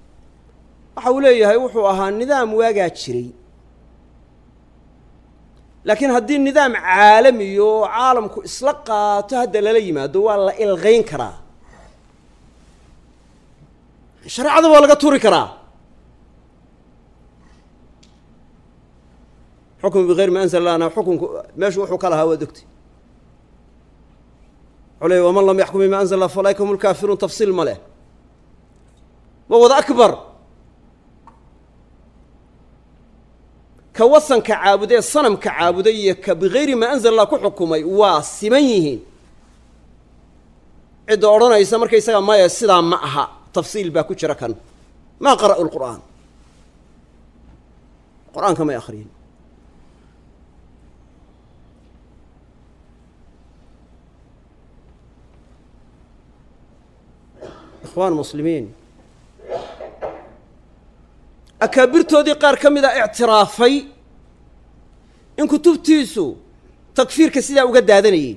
waxa uu leeyahay wuxuu ahaa nidaam waagaa jiray laakiin haddii nidaam caalami oo caalamku isla qaato hadda lala yimaado waa la ilqayn karaa shareecada waa laga turi karaa xukmu bigayri ma anzala lana xukunku meeshu wuxuu ka lahaa waad ogtay culey waman lam yaxkum bima anzala allah faulaa'ika hum lkaafiruun tafsiil ma leh waa wada akbar ka wasanka caabuda ee sanamka caabuday iyo ka bigayri maa anzala allah ku xukumay waa siman yihiin cidda odhanaysa markaysaga maya sidaa ma aha tafsiil baa ku jira kan maa qara'u lqur'aan qur'aanka may akhriyin ikhwaan muslimiin akaabirtoodii qaar ka mida ictiraafay in kutubtiisu takfiirka sidaa uga daadanayeen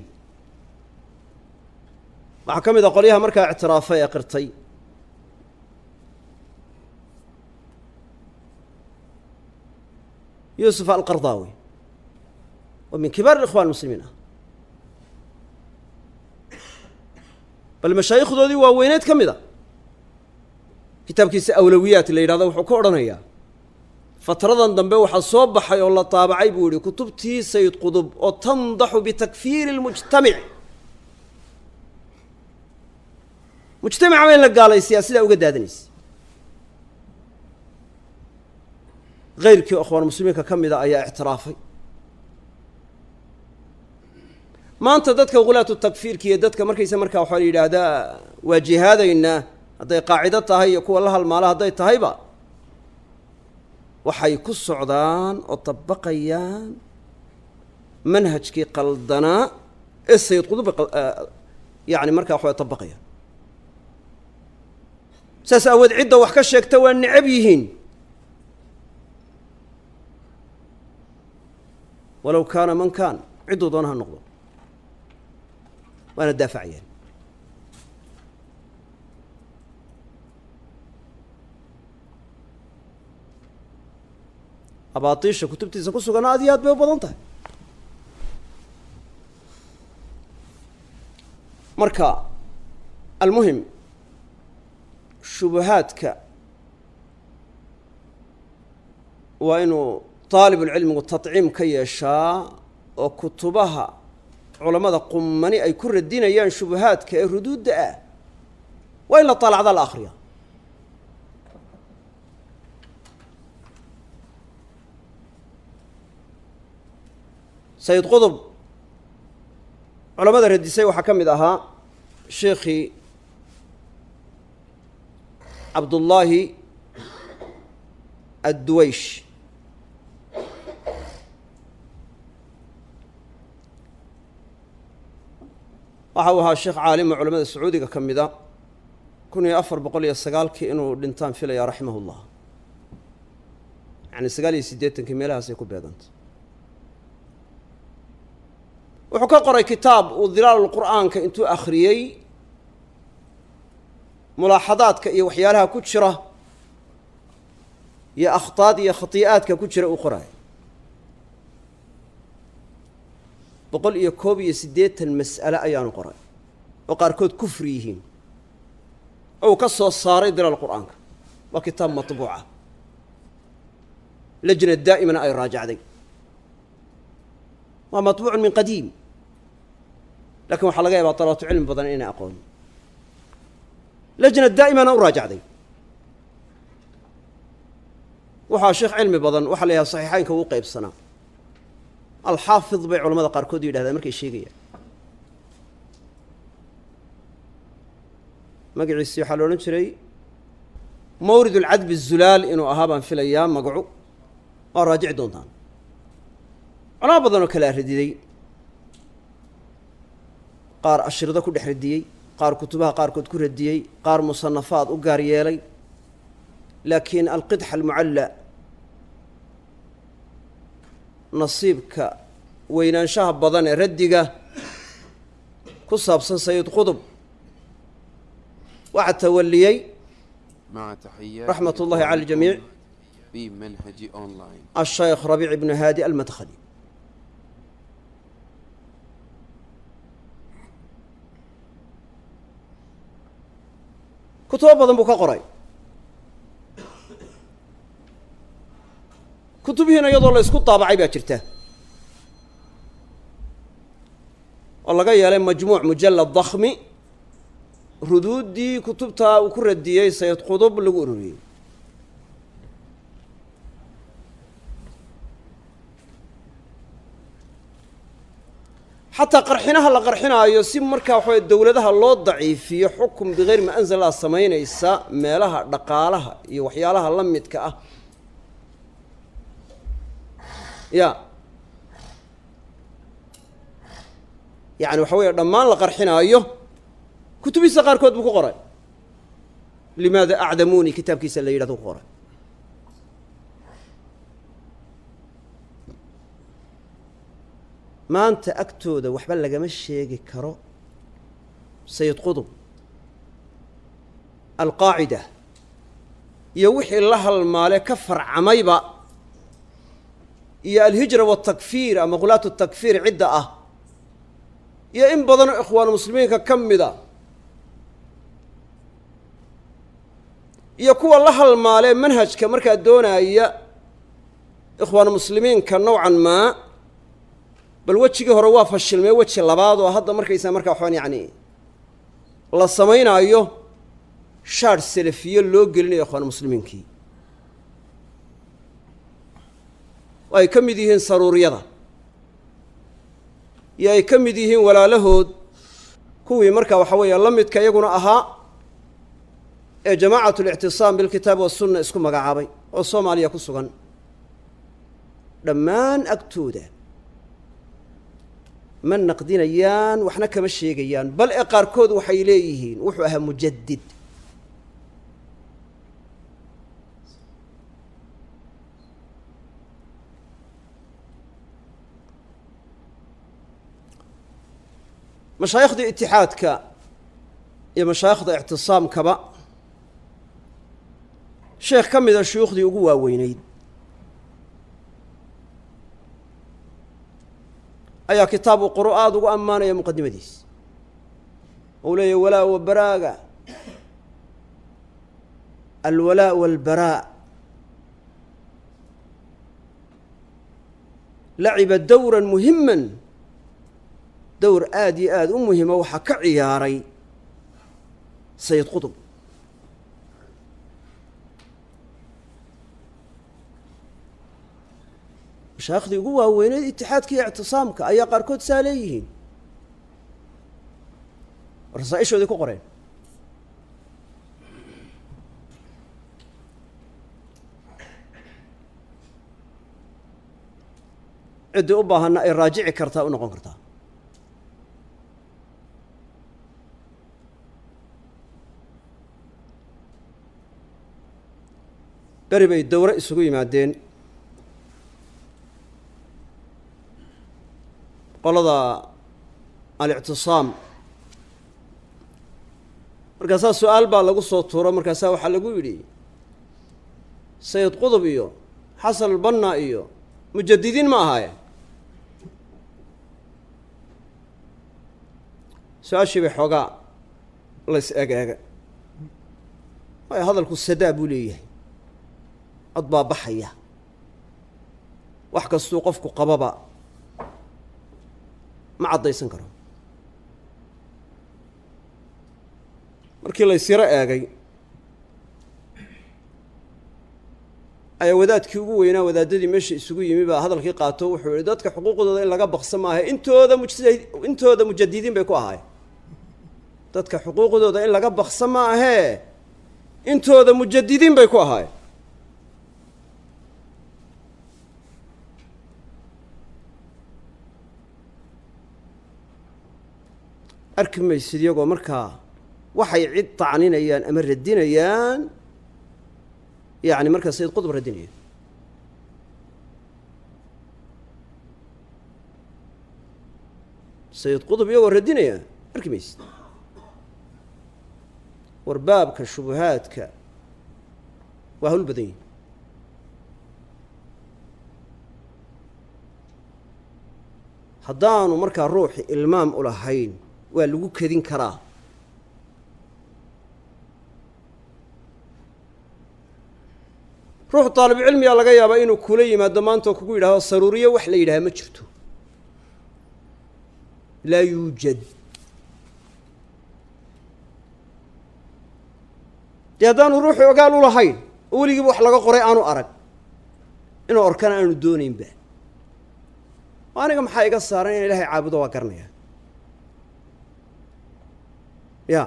waxaa ka mid a qolyaha markaa ictiraafay ee qirtay yuusuf alqardaawi oo min kibaar ikhwan muslimiin ah bal mashaayikhdoodii waaweyneed ka mid a kitaabkiisa awlawiyaat la yidhahdo wuxuu ka odhanayaa fatradan dambe waxaa soo baxay oo la taabacay buu yihi kutubtii sayid qudub oo tandaxu bitakfiiri اlmujtamic mujtamaca ba in la gaalaysiyaa sidaa uga daadanaysa hayrkii akhwaan muslimiinka ka mida ayaa ictiraafay maanta dadka hulaatu takfiirka iyo dadka markaysa markaa waxaa la yidhaahdaa waa jihaadaynaa hadday qaacido tahay iyo kuwa la halmaala hadday tahayba waxay ku socdaan oo dabaqayaan manhajkii qaldanaa ee sayid qudub yani markaa waxay dabaqayaan saas aawood cidda wax ka sheegta waa necab yihiin walow kaana man kaan cidduu doona ha noqdo waana daafacayaan abaatiisha kutubtiisa ku sugan aad iyo aad bay u badan tahay marka almuhim shubahaadka waa inuu taalibulcilmigu tadciim ka yeeshaa oo kutubaha culamada qumani ay ku radinayaan shubahaadka ee ruduudda ah waa in la taalacda la akhriya sayid qudub culamada radisay waxaa ka mid ahaa sheekhii cabdullaahi adduwaysh waxa uu ahaa sheekh caalima culamada sacuudiga ka mida kun iyo afar boqol iyo sagaalkii inuu dhintaan filaya raximah ullah yani sagaal iyo siddeetankii meelahaasay ku beegantay wuxuu ka qoray kitaab uu dilaalulqur'aanka intuu akhriyey mulaaxadaadka iyo waxyaalaha ku jira iyo akhtaad iyo khatii'aadka ku jira uu qoraay boqol iyo koob iyo siddeetan mas'ale ayaanu qoray oo qaarkood kufri yihiin oo uu ka soo saaray dilaal qur'aanka waa kitaab matbuuca lajna daa'imana ay raajacday waa matbuucun min qadiim lakin waxaa laga yaabaa dalabaatu cilmi badan inay aqoon lajna daa'imana u raajacday waxaa sheekh cilmi badan waxaa la yidhaha saxiixaynka uu qaybsanaa alxaafid bay culamada qaarkood yidhahdaan markay sheegayaan magaciisi waxaa la odhan jiray mawrid ulcadbi zulaal inuu ahaa baan filayaa magacu waa raajici doontaan culamo badan oo kalea radiday qaar ashrido ku dhex radiyey qaar kutubaha qaarkood ku radiyey qaar musanafaad u gaar yeelay laakiin alqidxa almucalla nasiibka weynaanshaha badan ee raddiga ku saabsan sayid qudub waxaa tawaliyey raxmat ullahi cala aljamiic ashaykh rabiic ibnu haadi almadkhali kutubo badan buu ka qoray kutubihiina iyadoo la isku daabacay baa jirta oo laga yeelay majmuuc mujallad dakhmi ruduuddii kutubtaa uu ku radiyey sayid qudub lagu ururiyey xataa qarxinaha la qarxinaayo si markaa waxaway dowladaha loo daciifiyo xukum bikayri ma anzal allah samaynaysa meelaha dhaqaalaha iyo waxyaalaha la midka ah ya yacni waxa weeye dhammaan la qarxinaayo kutubihiisa qaarkood buu ku qoray limaada acdamuuni kitaabkiisa la yidhahdo ku qoray maanta agtooda waxba lagama sheegi karo sayid qudub alqaacida iyo wixii la halmaale ka farcamayba iyo alhijra waatakfiir ama khulaatu takfiir cidda ah iyo in badanoo ikhwaan muslimiinka ka mida iyo kuwa la halmaalee manhajka markaa doonaya ikhwaan muslimiinka nowcan maa bal wejigii hore waa fashilmee weji labaad oo hadda markaysaa markaa waxaan yacni la samaynaayo shaadh salafiye loo gelinayo ikhwaan muslimiinkii oo ay ka mid yihiin saruuriyada iyo ay ka mid yihiin walaalahood kuwii markaa waxa weeye la midka iyaguna ahaa ee jamaacatu اlictisaam bilkitaab wasunna isku magacaabay oo soomaaliya ku sugan dhammaan agtooda ma naqdinayaan waxna kama sheegayaan bal ee qaarkood waxay leeyihiin wuxuu ahaa mujadid mashaayikhda itixaadka iyo mashaayikhda ictisaamkaba sheekh ka mida shuyuukhdii ugu waaweyneyd ayaa kitaabu quro aada ugu ammaanaya muqadimadiis ou leeyahy walaa wa baraaga alwalaa walbaraa laciba dowran muhiman dowr aada iyo aada u muhima waxaa ka ciyaaray sayid qudub mashaaikhdii ugu waaweyneed itixaadka iyo ictisaamka ayaa qaarkood saa leeyihiin rasaaishoodii ku qoreen ciddii u baahanna ay raajici kartaa u noqon kartaa beri bay dowre isugu yimaadeen qolada alictisaam markaasaa su-aal baa lagu soo tuuro markaasaa waxaa lagu yidhi sayid qudub iyo xasan albanna iyo mujadidiin ma ahaayeen su-aashii bay xoogaa lays eeg eega waayo hadalku sadaa buu leeyahay cod baa baxaya wax kastuu qofku qababa ma caddaysan karo markii laysyaro eegay ayaa wadaadkii ugu weynaa wadaadadii meesha isugu yimi baa hadalkii qaato wuxuu yihi dadka xuquuqdooda in laga baqsa maaha intooda mujtahid intooda mujadidiin bay ku ahaayeen dadka xuquuqdooda in laga baqsa ma ahee intooda mujadidiin bay ku ahaayeen arki maysid iyagoo markaa waxay cid tacninayaan ama radinayaan yacni markaa sayid qudub radinaya sayid qudub iyagoo radinaya arki maysid war baabka shubuhaadka waa hawl badan yihin haddaanu markaa ruuxi ilmaam u lahayn waa lagu kedin karaa ruux طaalib cilmiga laga yaabaa inuu kula yimaado maanta oo kugu yidhahdo saruuriye wax la yidhaha ma jirto laa yuujad dee haddaanu ruuxu ogaal u lahayn oo weligiiba wax laga qoray aanu arag inuu orkana aanu doonaynba aniga maxaa iga saaran in ilaahay caabudo waa garanaya ya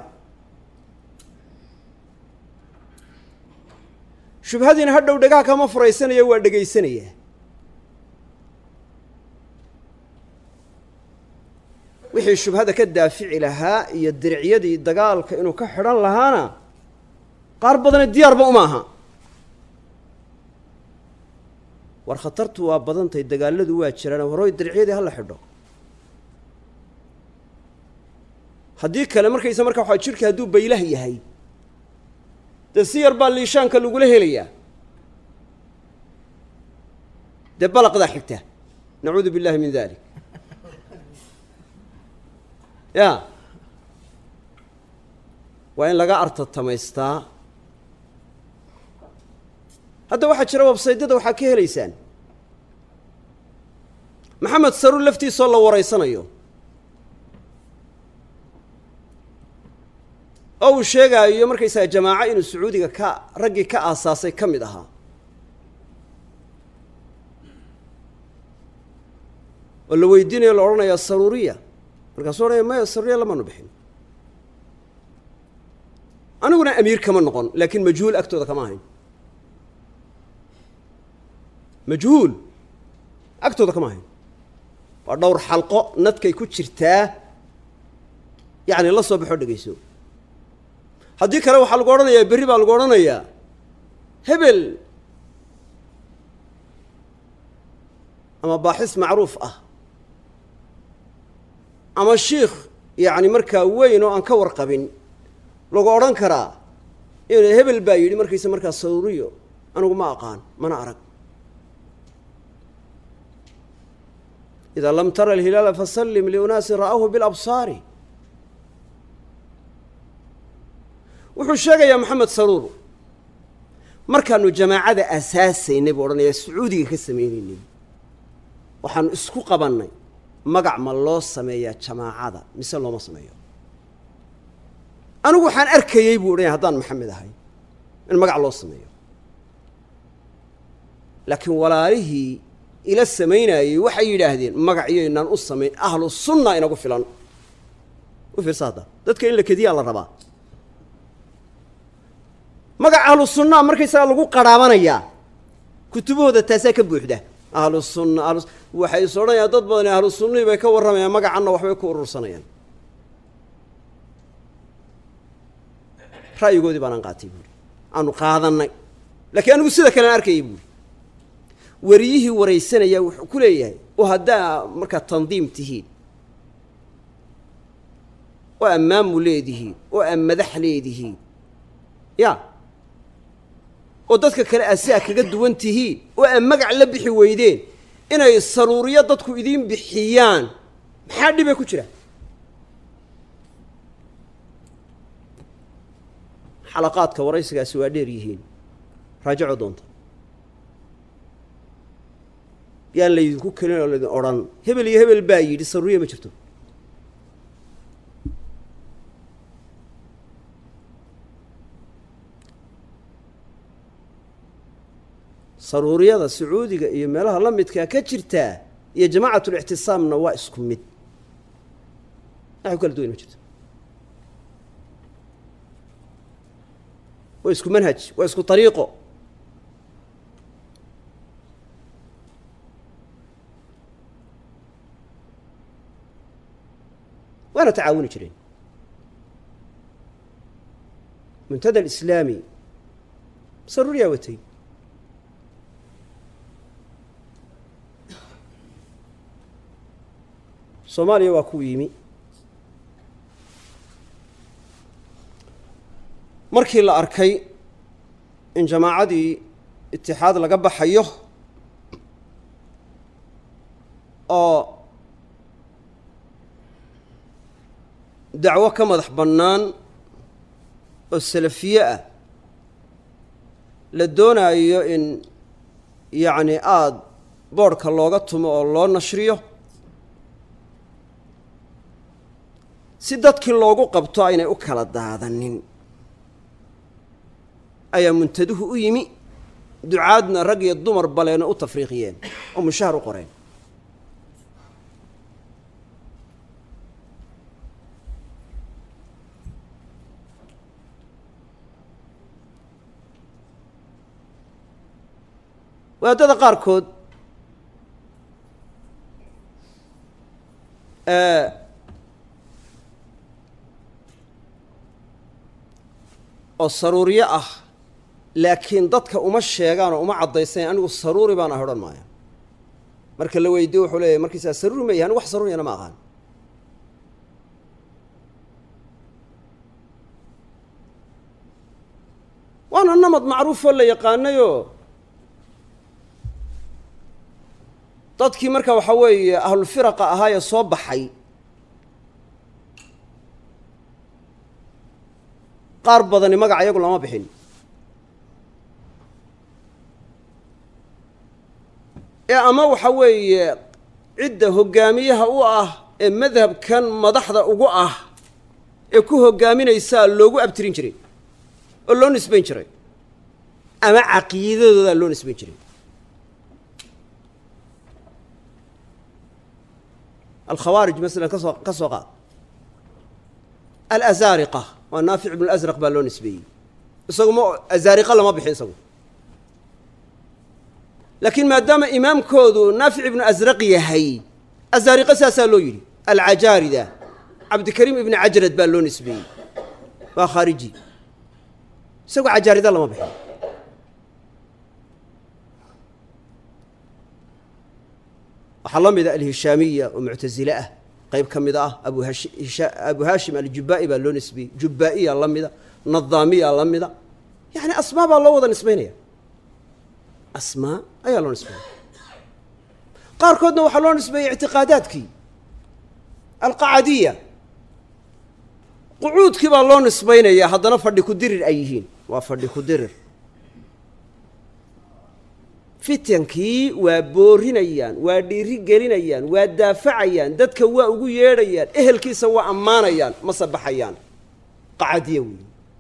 shubhadiina hadhow dhagaha kama furaysanaya waa dhegaysanaya wixii shubhada ka daafici lahaa iyo diricyadii dagaalka inuu ka xidhan lahaana qaar badana diyaarba uma aha war khatartu waa badantay dagaaladu waa jiraan horooy diricyadii hala xidho haddii kale markaysa markaa waxaa jirka hadduu baylah yahay dee si yar baa liishaanka lagula helayaa dee balaqdaa xigta nacuudu billahi min dalik ya waa in laga artatamaystaa hadda waxaa jira websaydyada waxaa ka helaysaan maxamed saruur laftiisoo la wareysanayo oo uu sheegaayo markaysaga jamaaco inuu sacuudiga ka raggii ka aasaasay ka mid ahaa oo la weydiinayo la odhanayaa saruuriya markaasuu odhanaya maya saruuriya lamaanu bixin aniguna amiir kama noqon laakiin majhuul agtooda kama ahayn majhuul agtooda kama ahayn waa dhowr xalqo nadkay ku jirtaa yacni la soo baxoo dhegayso haddii kale waxaa lagu odhanayaa berri baa lagu odhanayaa hebel ama baaxis macruuf ah ama shiikh yacni markaa weyn oo aan ka warqabin lagu odhan karaa in hebel baa yidhi markaysa markaa saruuriyo anigu ma aqaan mana arag idaa lam tara alhilaala fasallim liunaasin ra'awhu bilabsaari wuxuu sheegayaa maxamed saruur markaanu jamaacada asaasaynay buu odhanaya sacuudiga ka samaynaynay waxaanu isku qabannay magac ma loo sameeyaa jamaacada mise looma sameeyo anigu waxaan arkayey buu odhanaya haddaan maxamed ahay in magac loo sameeyo laakiin walaalihii ila samaynaayey waxay yidhaahdeen magacyaynaan u samayn ahlu sunna inagu filan u fiirsa hadda dadka in la kediyaa la rabaa magac ahlu sunnaa markaysagaa lagu qadhaabanayaa kutubahooda taasaa ka buuxda ahlu sunna ahlu waxay is odhanayaan dad badani ahlu sunnihii bay ka warramayaan magacanna waxbay ku urursanayaan ra'yigoodii baanaan qaatay buuri aanu qaadannay laakiin anigu sida kalean arkayay buuri wariyihii waraysanayaa wuxuu ku leeyahay oo haddaa markaa tandiim tihiin oo ammaamu leedihiin oo aad madax leedihiin ya oo dadka kale asaa kaga duwan tihiin oo aad magac la bixi weydeen inay saruuriyo dadku idiin bixiyaan maxaa dhibay ku jira xalaqaadka waraysigaasi waa dheer yihiin raajaco doonta yaan laydinku kelin oo laydin odhan hebel iyo hebel baa yidhi saruuriya ma jirto saruuriyada sacuudiga iyo meelaha la midkaa ka jirtaa iyo jamaacatul-ictisaamna waa isku mid waxay ku kala duwan ma jirto waa isku manhaj waa isku ariiqo waana tacaawuni jireen muntada alislaami saruuriyaa watay soomaaliya waa ku yimi markii la arkay in jamaacadii itixaad laga baxayo oo dacwo ka madax bannaan oo salafiye ah la doonaayo in yacni aada boodhka looga tumo oo loo nashriyo si dadkii loogu qabto aynay u kala daadanin ayaa muntaduhu u yimi ducaadna rag iyo dumar baleena u tafriiqiyeen oo mushahar u qoreen wadaadada qaarkood oo saruuriye ah laakiin dadka uma sheegaan oo uma caddaysanayn anigu saruuri baan ah odhan maaya marka la weydiyo wuxuu leeyahy markiisaa saruuri ma yahay anigu wax saruuriyana ma aqaan waana namad macruufoo la yaqaanayoo dadkii marka waxaa weeye ahlulfiraqa ahaayee soo baxay qaar badani magaca iyagu lama bixin ee ama waxa weeye cidda hoggaamiyaha u ah ee madhabkan madaxda ugu ah ee ku hoggaaminaysaa loogu abtirin jiray oo loo nisbayn jiray ama caqiidadoodaa loo nisbayn jiray alkhawaarij masalan kasoo ka soo qaad alazaariqa waa naafic ibnu lasraq baa loo nisbeeyey isagu ma azaariqa lama bixin isagu laakiin maadaama imaamkoodu naafic ibnu asraq yahay azaariqa saasaa loo yidhi alcajaarida cabdikariim ibni cajrad baa loo nisbeeyey waa khaariji isagu cajaarida lama bixin waxaa la mida alhishaamiya oo muctasile ah qayb ka mid ah abu hashi abu haashim aljubaa'i baa loo nisbeeyey jubbaa'iya la mida nadaamiya la mida yacni asmaa baa loo wada nisbaynaya asmaa ayaa loo nisbeeya qaarkoodna waxaa loo nisbeeyey ictiqaadaadkii alqacadiya qucuudkii baa loo nisbaynaya haddana fadhi ku dirir ay yihiin waa fadhi ku dirir fitankii waa boorinayaan waa dhiiri gelinayaan waa daafacayaan dadka waa ugu yeedhayaan ehelkiisa waa ammaanayaan ma sabaxayaan qacadiya weyi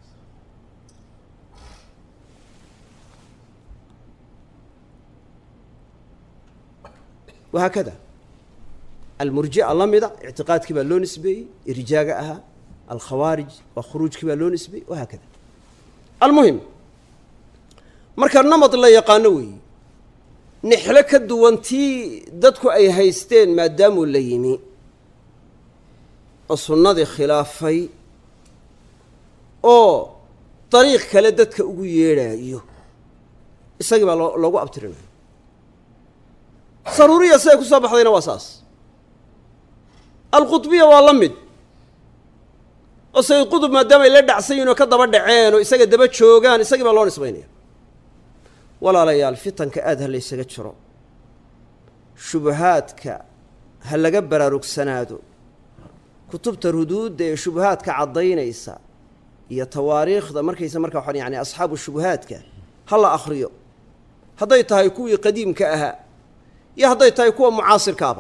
wahaakada almurji'a la mida ictiqaadkii baa loo nisbeeyey irjaaga ahaa alkhawaarij waa khuruujkii baa loo nisbeeyey wahaakada almuhim marka namad la yaqaano weeyi nixlo ka duwan tii dadku ay haysteen maadaamuu la yimi oo sunnadii khilaafay oo dariiq kale dadka ugu yeedhaayo isagii baa loo loogu abtirinayo saruuriya siday ku soo baxdayna waa saas alqudbiya waa la mid oo sayid qudub maadaama ay la dhacsan yihin oo ka daba dhaceen oo isaga daba joogaan isagii baa loo nisbaynaya walaalayaal fitanka aada ha laysaga jiro shubahaadka ha laga baraarugsanaado kutubta ruduudda ee shubahaadka caddaynaysa iyo tawaariikhda markaysa markaa waxaan yani asxaabu shubahaadka ha la akhriyo hadday tahay kuwii qadiimka ahaa iyo hadday tahay kuwa mucaasirkaaba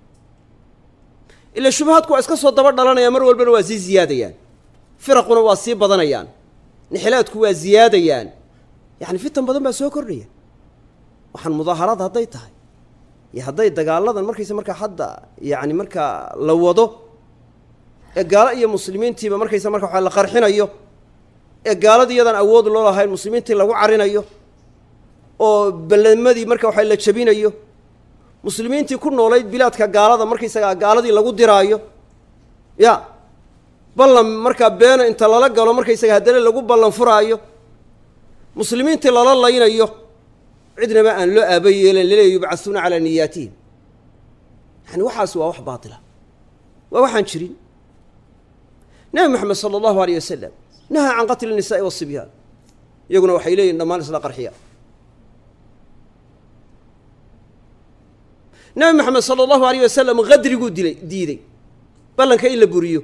ila shubahaadku waa iska soo daba dhalanayaan mar walbana waa sii ziyaadayaan firaquna waa sii badanayaan nixilaadku waa ziyaadayaan yacni fitan badan baa soo kordhaya waxaan mudaaharaad hadday tahay iyo hadday dagaaladan markaysa markaa hadda yacni markaa la wado ee gaalo iyo muslimiintiiba markaysa marka waxa la qarxinayo ee gaalada iyadan awood loo lahayn muslimiintii lagu carinayo oo ballamadii marka waxa la jabinayo muslimiintii ku noolayd bilaadka gaalada markaysagaa gaaladii lagu diraayo ya ballan markaa beena inta lala galo markaysaga haddana lagu ballan furaayo muslimiintii lala laynayo cidnaba aan loo aaba yeelan laleeya yubcasuuna calaa niyaatihim yani waxaas waa wax baatila waa waxaan jirin nebi moxamed sala allahu aleyh wasalam nahaa can qatli الnisaa'i waالsibyaan iyaguna waxay leeyihin dhammaan isla qarxiya nebi moxamed sala allahu aleyh wasalam qadriguu dilay diiday ballanka in la buriyo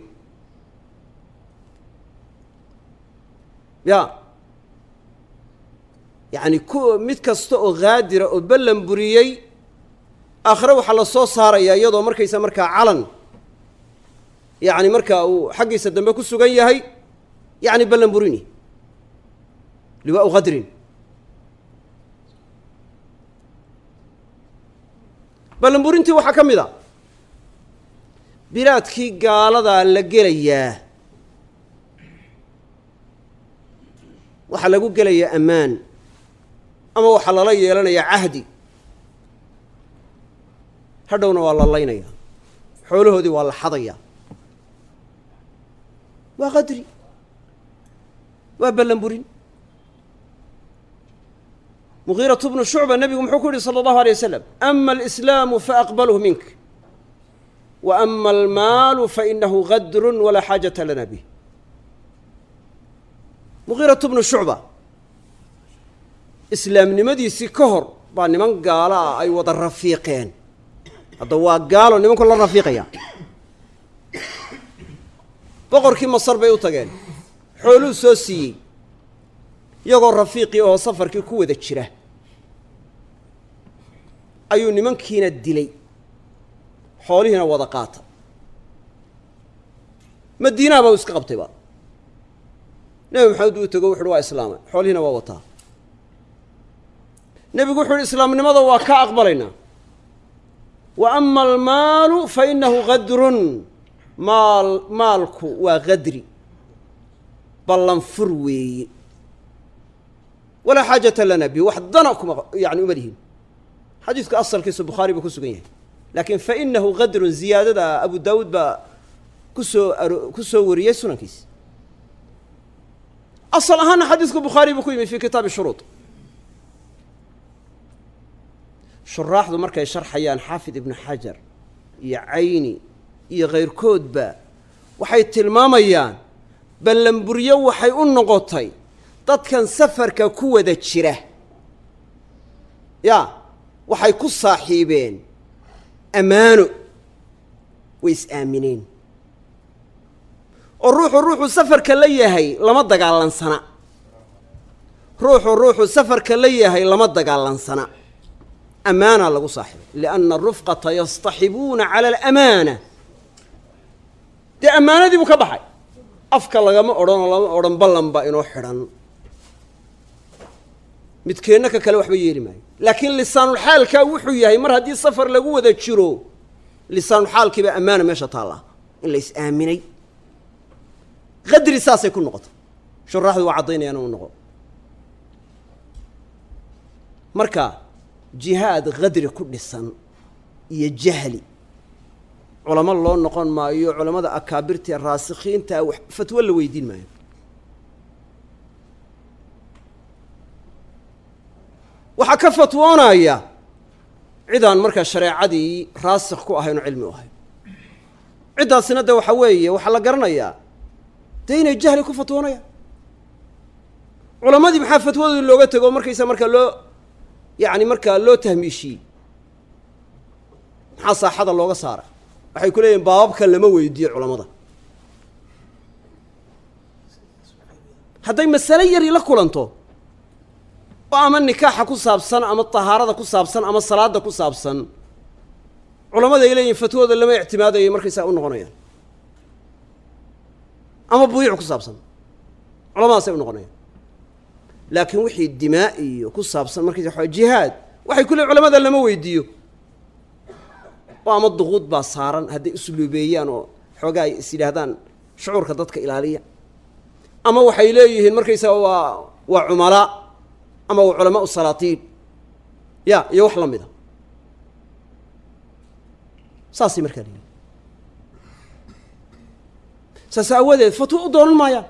ya yacni ku mid kasta oo haadira oo ballan buriyey aakhire waxaa la soo saarayaa iyadoo markaysa markaa calan yacni markaa uu xaggiisa dambe ku sugan yahay yacni ballan burini liwaau qadrin ballan burintii waxaa ka mid a bilaadkii gaaladaa la gelayaa waxaa lagu gelayaa ammaan ama waxaa lala yeelanayaa cahdi hadhowna waa la laynayaa xoolahoodii waa la xadayaa waa qadri waa ballan burin mugiiratu bnu shucba nebigu muxuu ku yihi sala allahu alay wasalam ama alislaamu faaqbalhu mink wa ama almaalu fainahu gadrun walaa xaajata lana bih mugiiratu bnu shucba islaamnimadiisii ka hor baa niman gaalo ah ay wada rafiiqeen hadda waa gaalo nimanku la rafiiqaya boqorkii masar bay u tageen xooluu soo siiyey iyagoo rafiiqii oo safarkii ku wada jira ayuu nimankiina dilay xoolihiina wada qaata madiinaha baa u iska qabtay ba nebi maxamed uu tego wuxuuhi waa islaamay xoolihiina waa wataa nebigu wuxu uhi islaamnimada waa ka aqbalaynaa wa ama almaalu fa inahu gadrun maal maalku waa gadri ballanfur weeye walaa xaajata lana bi wax dana kuma yani uma lihin xadiidku asalkiisu bukhaari buu ku sugan yahay laakiin fa inahu gadrun ziyaadada abu daawuud baa kusoo aro ku soo wariyey sunankiisa asal ahaana xadiidku bukhaari buu ku yimi fi kitaabi shuruud shuraaxdu markay sharxayaan xaafid ibnu xajar iyo cayni iyo kayrkoodba waxay tilmaamayaan ballanburyo waxay u noqotay dadkan safarka ku wada jira ya waxay ku saaxiibeen ammaano way is-aamineen oo ruuxu ruuxu safarka la yahay lama dagaalansana ruuxu ruuxu safarka la yahay lama dagaalansana amaana lagu saaxiibay lianna arufqata yastaxibuuna cala alamaana dee ammaanadii buu ka baxay afka lagama odhan oo lama odhan ballan baa inoo xidhan midkeenna ka kale waxba yeeli maayo laakiin lisaanulxaalkaa wuxuu yahay mar haddii safar lagu wada jiro lisaanulxaalkiibaa ammaana meesha taallaa in la is-aaminay qadri saasay ku noqotay shuraaxdu waa caddaynayaan uu noqo marka jihaad qadri ku dhisan iyo jahli culamo loo noqon maayo culammada akaabirta ee raasikhiinta wax fatwo la weydiin maayo waxaa ka fatwoonaya cidaan markaa shareecadii raasikh ku ahayn oo cilmi u ahayn ciddaasina de waxa weeye waxaa la garanayaa dee inay jahli ku fatwoonayaan culammadii maxaa fatwadooda looga tego markaysa markaa loo yacni markaa loo tahmiishiyey maxaa saaxada looga saaray waxay ku leeyihin baababka lama weydiiyo culammada hadday masale yari la kulanto oo ama nikaaxa ku saabsan ama tahaarada ku saabsan ama salaada ku saabsan culamada ay leeyihin fatwooda lama ictimaadayo markaysaa u noqonayaan ama buyiic ku saabsan culamadaasay u noqonayaan laakiin wixii dimaa iyo ku saabsan markaysa waa jihaad waxay ku leeyihin culamada lama weydiiyo oo ama duquud baa saaran hadday usluubeeyaan oo xoogaa ay is yidhaahdaan shucuurka dadka ilaaliya ama waxay leeyihiin markaysaga waa waa cumalaa ama waa culamaau salaatiin ya iyo wax la mida saasay markaa leeyihin saas aawadeed fatwo u doonan maayaan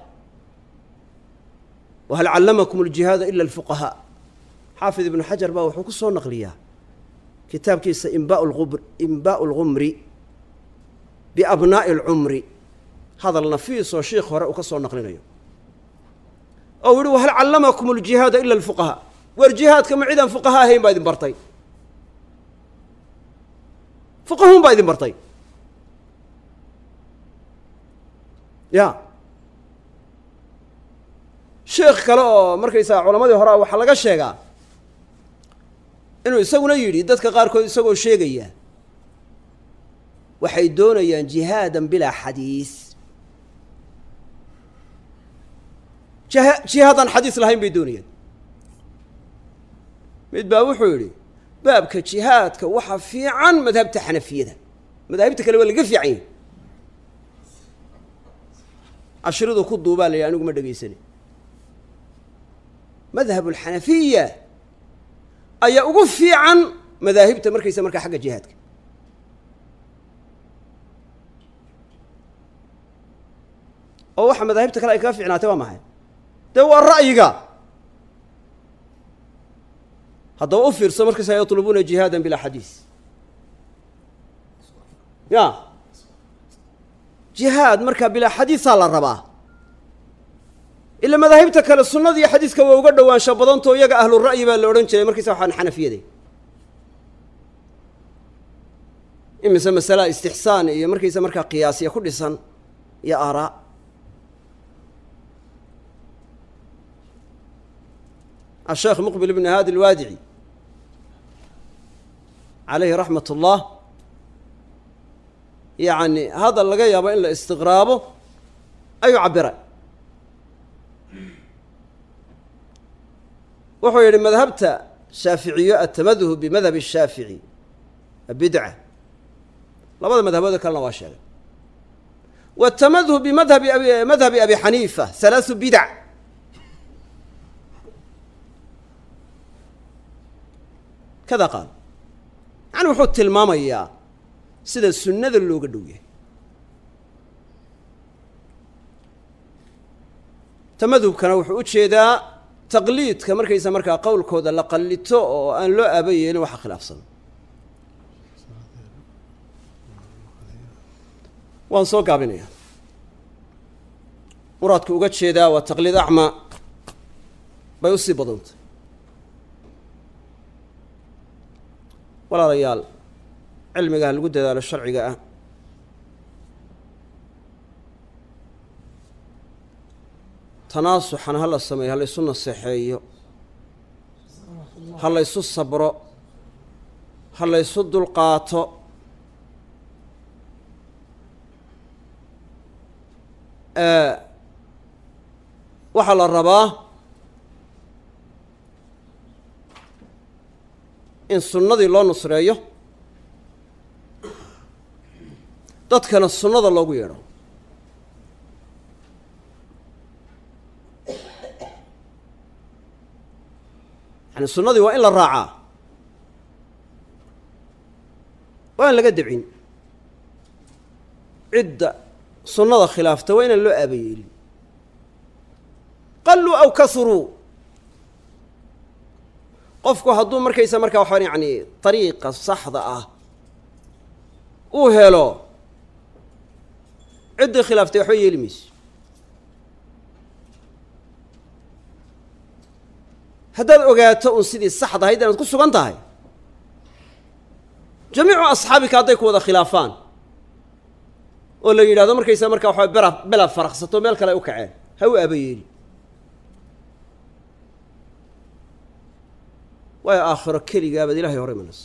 wahal callamakum aljihaada ila alfuqahaa xaafid ibnu xajar baa wuxuu ku soo naqliyaa kitaabkiisa inbaa lubr inbaau lgumri biabnaa'i alcumri hadal nafiis oo sheikh hore uu ka soo naqlinayo oo u yihi wahal callamakum aljihaada ila alfuqahaa war jihaadka ma cidaan fuqaha ahayn baa idin bartay fuqahuun baa idin bartay ya sheekh kale oo markaysaa culamadii hore waxaa laga sheegaa inuu isaguna yidhi dadka qaarkood isagoo sheegaya waxay doonayaan jihaadan bilaa xadiis jiha jihaadaan xadiis lahayn bay doonayaan mid baa wuxuu yidhi baabka jihaadka waxa fiican madhabta xanafiyada madaahibta kale waa laga fiican yahay cashiradu ku duubaa la yidhi anigu ma dhegaysanin madhab alxanafiya ayaa ugu fiican madaahibta markaysa markaa xagga jihaadka oo waxa madaahibta kale ay kaga fiicnaatay waa maxay dee waa ra'yiga haddaba u fiirso markaysa yatlubuuna jihaadan bilaa xadiis ya jihaad markaa bilaa xadiisaa la rabaa ila madaahibta kale sunnada iyo xadiiska waa uga dhowaansha badantoo iyaga ahlu ra'yi baa la odhan jiray markaysa waxaan xanafiyaday imise masala istixsaan iyo markaysa markaa qiyaasiya ku dhisan iyo aaraa الشheekh مqبل بن hadi الwaadiعي عalayhi رaحmaة الlah yaعni hadal laga yaabo in la istiqraabo ayuu cabiray wuxuu yihi madhabta shaaficiyo التamadhب bmadhب الshaafiعي bidعة labada madhaboode kalena waa sheegay والتamadhب bmadhب madhabi abi xaniifa ثaلaaث bidع kada qaal yani wuxuu tilmaamayaa sida sunnada looga dhow yahay tamadhubkana wuxuu u jeedaa taqliidka markaysa markaa qowlkooda la qallito oo aan loo aaba yeelin waxa khilaafsan waan soo gaabinaya muraadku uga jeedaa waa taqliid acma bay u sii badantay walaalayaal cilmiga ha lagu dadaalo sharciga ah tanaasuxan ha la sameeyo ha laysu naseexeeyo ha laysu sabro ha laysu dulqaato waxaa la rabaa in sunnadii loo nusreeyo dadkana sunnada loogu yeedho yani sunnadii waa in la raacaa waa in laga dabcin cidda sunnada khilaafta waa inaan loo aabayeelin qalluu aw kasuruu qofku hadduu markaysa markaa waxaan yani dariiqa saxda ah uu helo ciddii khilaaftay waxba yeeli mayso haddaad ogaato un sidii saxda ahayd inaad ku sugan tahay jamiicu asxaabika hadday ku wada khilaafaan oo la yidhahdo markaysa markaa waxaa bera bela faraqsato meel kale ay u kaceen ha u aaba yeeli waayo aakhiro keligaabaad ilahay hore imanas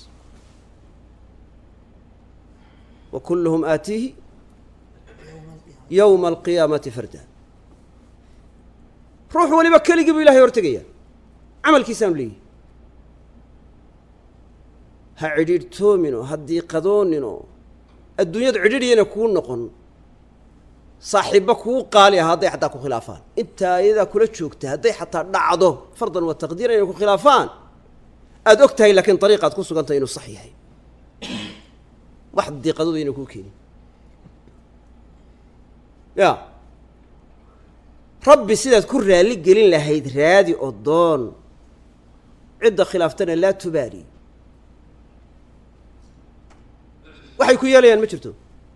wa kulluhum aatiihi yowma alqiyaamati farda ruux waliba keligii buu ilahay hor tegaya camalkiisaanu leeyihi ha cidhiidhtoominoo ha diiqadooninoo adduunyadu cidhiidhyana kuu noqon saaxiibba kuu qaali ah hadday xataa ku khilaafaan intaa ayadaa kula joogta hadday xataa dhacdo fardan wa taqdiiran inay ku khilaafaan aada og tahay laakiin dariiqaad ku sugan tahay inuu sax yahay wax diiqadooda ayna kuu keenin ya rabbi sidaad ku raalli gelin lahayd raadi oo doon cidda khilaaftana laa tubaali waxay ku yeelayaan ma jirto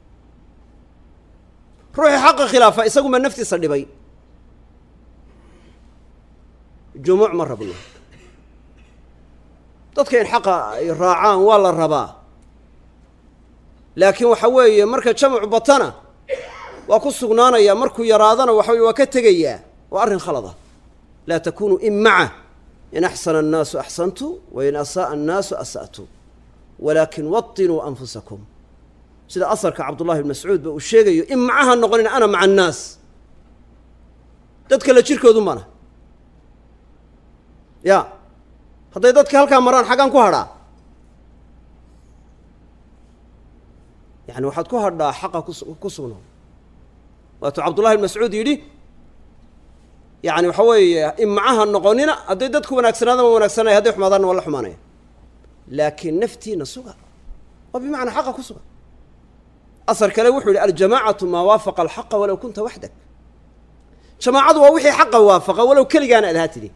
ruuxii xaqa khilaafa isaguma naftiisa dhibay jumuuc ma rabno dadka in xaqa ay raacaan waa la rabaa laakiin waxa weeye marka jamacu batana waa ku sugnaanaya markuu yaraadana waxa weye waa ka tegayaa waa arrin khalad ah laa takunuu imaca in axsana annaasu axsantu wain asa'a annaasu asa'tu walaakin watinuu anfusakum sida asarka cabdullahi bn mascuud ba uu sheegayo imacaha noqonin ana maca annaas dadka la jirkoodu mana ya hadday dadka halkaa maraan xaggaan ku hadhaa yani waxaad ku hadhaa xaqa ku sugnaa waatuu cabdullahi bn mascuud yidhi yani waxa weeye imacaha noqonina hadday dadku wanaagsanaadaan waa wanaagsanaya hadday xumaadaanna waa la xumaanaya laakiin naftiina suga waa bimacnaa xaqa ku suga asar kale wuxuu yihi aljamaacatu maa waafaqa alxaqa walow kunta waxdak jamaacadu waa wixii xaqa waafaqa walow keligaana aad ahaatidi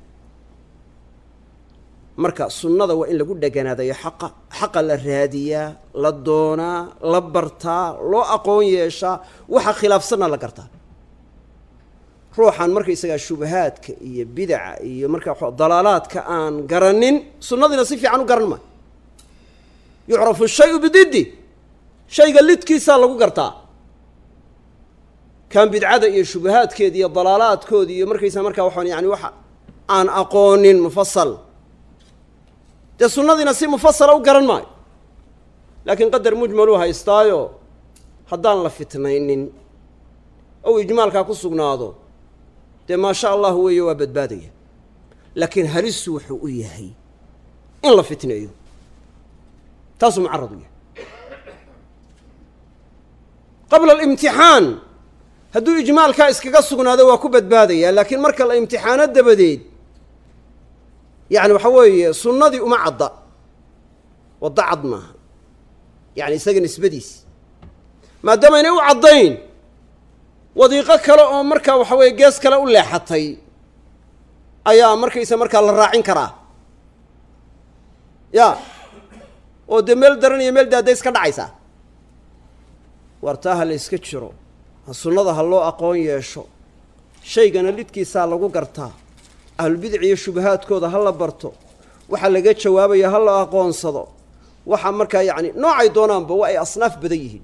marka sunnada waa in lagu dheganaadayo xaqa xaqa la raadiyaa la doonaa la bartaa loo aqoon yeeshaa waxa khilaafsanna la gartaa ruuxaan markaysagaa shubahaadka iyo bidaca iyo markaa dalaalaadka aan garanin sunnadiina si fiican u garan maayo yucrafu shayu bididdi shayga lidkiisaa lagu gartaa kaan bidcada iyo shubahaadkeeda iyo dalaalaadkooda iyo markaysaa markaa waxaan yani waxa aan aqoonin mufasal dee sunnadiina si mufasala u garan maayo laakiin qadar mujmaluu haystaayo haddaan la fitnaynin ou ijmaalkaa ku sugnaado dee maa sha allahu weeye waa badbaadaya laakiin halisu wuxuu u yahay in la fitneeyo taasuu mucarad u yahay qabla alimtixaan hadduu ijmaalkaa iskaga sugnaado waa ku badbaadaya laakiin marka la imtixaano dabadeed yani waxa weeye sunnadii uma cadda wadda cad maaha yani isaga nisbadiis maadaamaynay u caddayn wadiiqo kale oo markaa waxa weeye gees kale u leexatay ayaa markaysa markaa la raacin karaa ya oo dee meel daran iyo meel daada iska dhacaysaa wartaa ha la iska jiro ha sunnada ha loo aqoon yeesho shaygana lidkiisaa lagu gartaa ahlulbidic iyo shubahaadkooda ha la barto waxaa laga jawaabaya ha la aqoonsado waxa markaa yacni noocay doonaanba waa ay asnaaf badan yihiin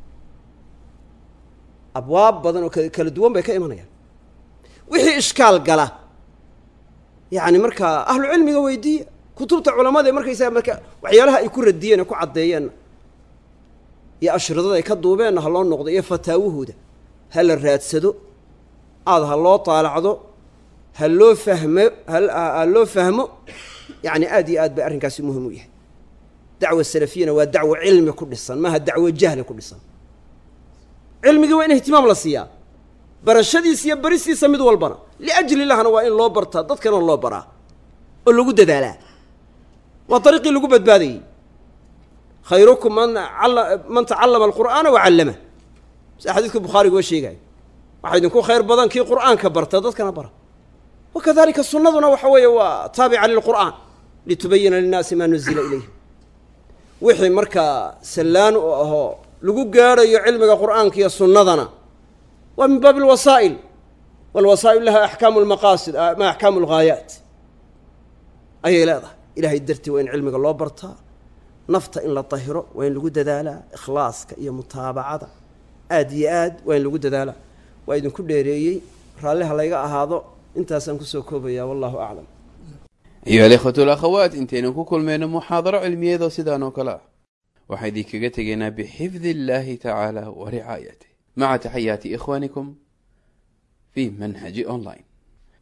abwaab badan oo kala duwan bay ka imanayaan wixii ishkaal gala yacni markaa ahlu cilmiga weydiiya kutubta culamada ee markaysaga marka waxyaalaha ay ku radiyeen ee ku caddeeyeen iyo ashridada ay ka duubeenna ha loo noqdo iyo fataawahooda ha la raadsado aada ha loo taalacdo ha loo fahmo ha loo fahmo yacni aad iyo aad bay arrinkaasi muhim u yahay dacwa salafiyana waa dacwo cilmi ku dhisan maaha dacwo jahli ku dhisan cilmigii waa in ihtimaam la siiyaa barashadiisa iyo baristiisa mid walbana liajli lahna waa in loo bartaa dadkana loo baraa oo lagu dadaalaa waa dariiqii lagu badbaadayey khayrukum man man tacallama alqur'aana wa callama sida xadiidka bukhaariga waa sheegaya waxaa idinku khayr badan kii qur'aanka barta dadkana bara wakadalika sunnaduna waxa weeye waa taabica lilqur'aan litubayina linnaasi maa nuzila ilayhim wixii markaa sallaan u ahoo lagu gaadhayo cilmiga qur'aanka iyo sunnadana waa min baabi alwasaa'il walwasaa'il laha axkaamu almaqaasid ma axkaamu alghaayaat ayay leedahay ilahay dartii waa in cilmiga loo bartaa nafta in la tahiro waa in lagu dadaalaa ikhlaaska iyo mutaabacada aad iyo aad waa in lagu dadaalaa waa idinku dheereeyey raalliha layga ahaado intaasaan kusoo koobayaa wallahu aclam ayuha alikhwatu alakhawaat intaynu ku kulmayno muxaadaro cilmiyeedoo sidaan oo kale ah waxaa idinkaga tegaynaa bixifdi illaahi tacaala wa ricaayatih maca taxayaati ikhwaanikum fi manhaji online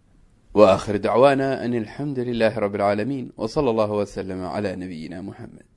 wa aakhir dacwaana an alxamdu lilaahi rabbi alcaalamiin wa sala allahu wasalama calaa nabiyina muxamed